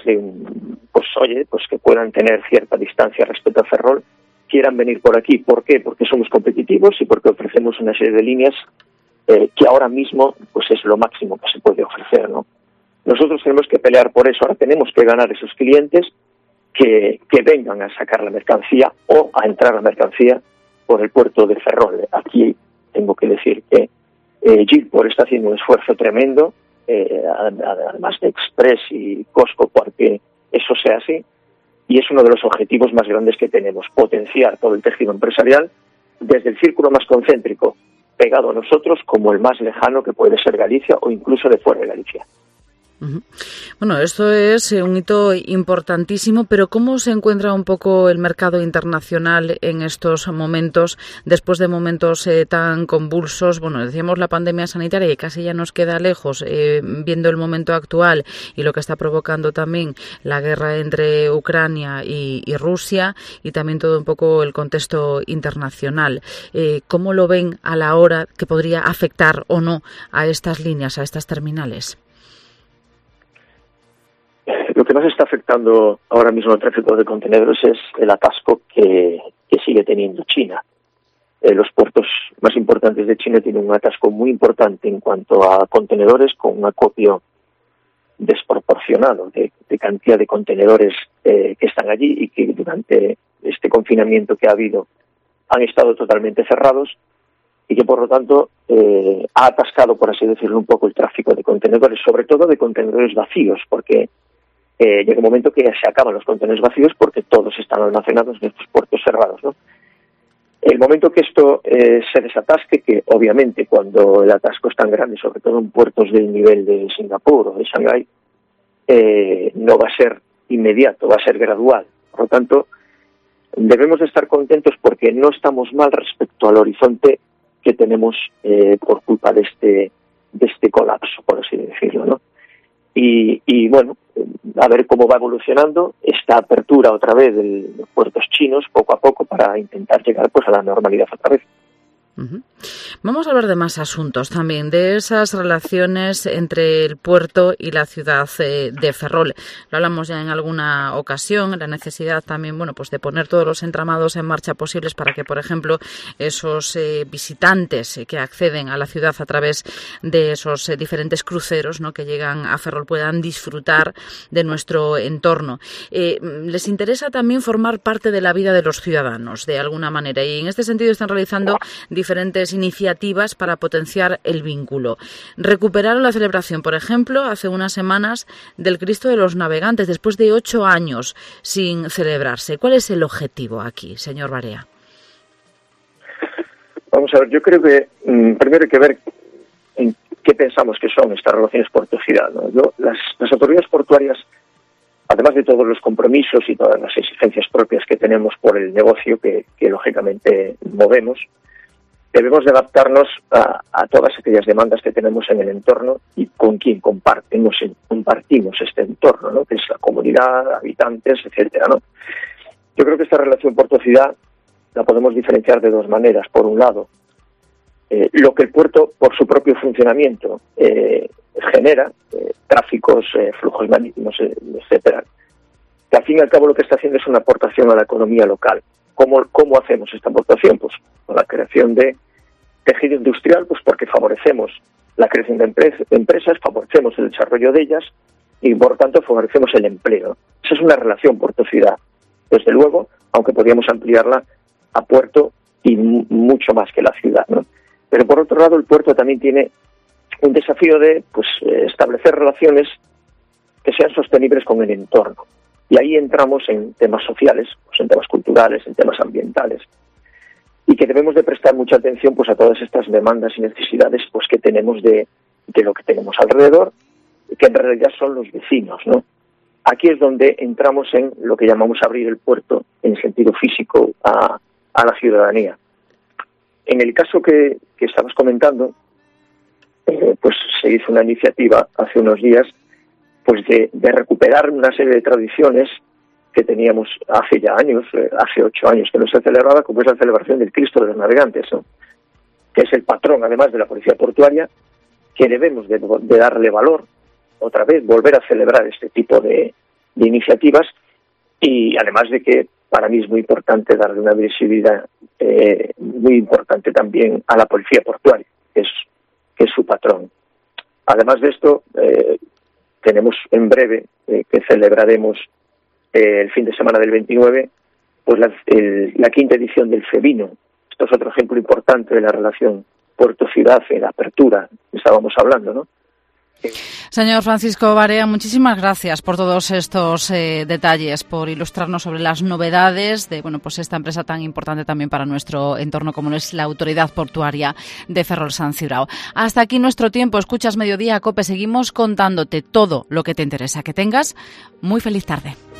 que puedan tener cierta distancia respecto a Ferrol quieran venir por aquí. ¿Por qué? Porque somos competitivos y porque ofrecemos una serie de líneas que ahora mismo pues es lo máximo que se puede ofrecer, ¿no? Nosotros tenemos que pelear por eso. Ahora tenemos que ganar esos clientes que vengan a sacar la mercancía o a entrar la mercancía por el puerto de Ferrol. Aquí tengo que decir que Gilport está haciendo un esfuerzo tremendo, además de Express y Costco, porque eso sea así, y es uno de los objetivos más grandes que tenemos, potenciar todo el tejido empresarial desde el círculo más concéntrico pegado a nosotros como el más lejano, que puede ser Galicia o incluso de fuera de Galicia. Bueno, esto es un hito importantísimo, pero ¿cómo se encuentra un poco el mercado internacional en estos momentos, después de momentos tan convulsos? Bueno, decíamos la pandemia sanitaria y casi ya nos queda lejos, viendo el momento actual y lo que está provocando también la guerra entre Ucrania y Rusia, y también todo un poco el contexto internacional. ¿Cómo lo ven a la hora que podría afectar o no a estas líneas, a estas terminales? Lo que más está afectando ahora mismo el tráfico de contenedores es el atasco que sigue teniendo China. Los puertos más importantes de China tienen un atasco muy importante en cuanto a contenedores, con un acopio desproporcionado de cantidad de contenedores que están allí y que durante este confinamiento que ha habido han estado totalmente cerrados, y que por lo tanto ha atascado, por así decirlo, un poco el tráfico de contenedores, sobre todo de contenedores vacíos, porque llega un momento que se acaban los contenedores vacíos porque todos están almacenados en estos puertos cerrados, ¿no? El momento que esto se desatasque, que obviamente cuando el atasco es tan grande, sobre todo en puertos del nivel de Singapur o de Shanghái, no va a ser inmediato, va a ser gradual. Por lo tanto, debemos de estar contentos porque no estamos mal respecto al horizonte que tenemos por culpa de este colapso, por así decirlo, ¿no? Y bueno, a ver cómo va evolucionando esta apertura otra vez de los puertos chinos poco a poco para intentar llegar pues a la normalidad otra vez. Vamos a hablar de más asuntos también, de esas relaciones entre el puerto y la ciudad de Ferrol. Lo hablamos ya en alguna ocasión, la necesidad también, bueno, pues de poner todos los entramados en marcha posibles para que, por ejemplo, esos visitantes que acceden a la ciudad a través de esos diferentes cruceros, ¿no?, que llegan a Ferrol puedan disfrutar de nuestro entorno. Les interesa también formar parte de la vida de los ciudadanos, de alguna manera, y en este sentido están realizando diferentes iniciativas para potenciar el vínculo. Recuperaron la celebración, por ejemplo, hace unas semanas del Cristo de los Navegantes, después de 8 años sin celebrarse. ¿Cuál es el objetivo aquí, señor Barea? Vamos a ver, yo creo que primero hay que ver en qué pensamos que son estas relaciones puerto-ciudad, ¿no? Las autoridades portuarias, además de todos los compromisos y todas las exigencias propias que tenemos por el negocio que lógicamente movemos, debemos de adaptarnos a todas aquellas demandas que tenemos en el entorno y con quien compartimos este entorno, ¿no?, que es la comunidad, habitantes, etcétera, ¿no? Yo creo que esta relación puerto-ciudad la podemos diferenciar de dos maneras. Por un lado, lo que el puerto, por su propio funcionamiento, genera, tráficos, flujos marítimos, etcétera, que al fin y al cabo lo que está haciendo es una aportación a la economía local. ¿Cómo hacemos esta aportación? Pues con la creación de tejido industrial, pues porque favorecemos la creación de empresas, favorecemos el desarrollo de ellas y, por tanto, favorecemos el empleo. Esa es una relación puerto-ciudad. Desde luego, aunque podríamos ampliarla a puerto y mucho más que la ciudad, ¿no? Pero por otro lado, el puerto también tiene un desafío de establecer relaciones que sean sostenibles con el entorno. Y ahí entramos en temas sociales, en temas culturales, en temas ambientales, y que debemos de prestar mucha atención a todas estas demandas y necesidades que tenemos de lo que tenemos alrededor, que en realidad son los vecinos, ¿no? Aquí es donde entramos en lo que llamamos abrir el puerto en sentido físico a la ciudadanía. En el caso que estabas comentando, se hizo una iniciativa hace unos días de recuperar una serie de tradiciones que teníamos hace ya años, hace 8 años que no se celebraba, como es la celebración del Cristo de los Navegantes, ¿no? Que es el patrón, además, de la policía portuaria, que debemos de darle valor, otra vez, volver a celebrar este tipo de iniciativas, y además de que para mí es muy importante darle una visibilidad muy importante también a la policía portuaria, que es su patrón. Además de esto, tenemos en breve, que celebraremos el fin de semana del 29, la quinta edición del FEVINO. Esto es otro ejemplo importante de la relación puerto-ciudad, en la apertura que estábamos hablando, ¿no? Señor Francisco Barea, muchísimas gracias por todos estos detalles, por ilustrarnos sobre las novedades de esta empresa tan importante también para nuestro entorno como es la Autoridad Portuaria de Ferrol San Cibrao. Hasta aquí nuestro tiempo. Escuchas Mediodía COPE. Seguimos contándote todo lo que te interesa. Que tengas muy feliz tarde.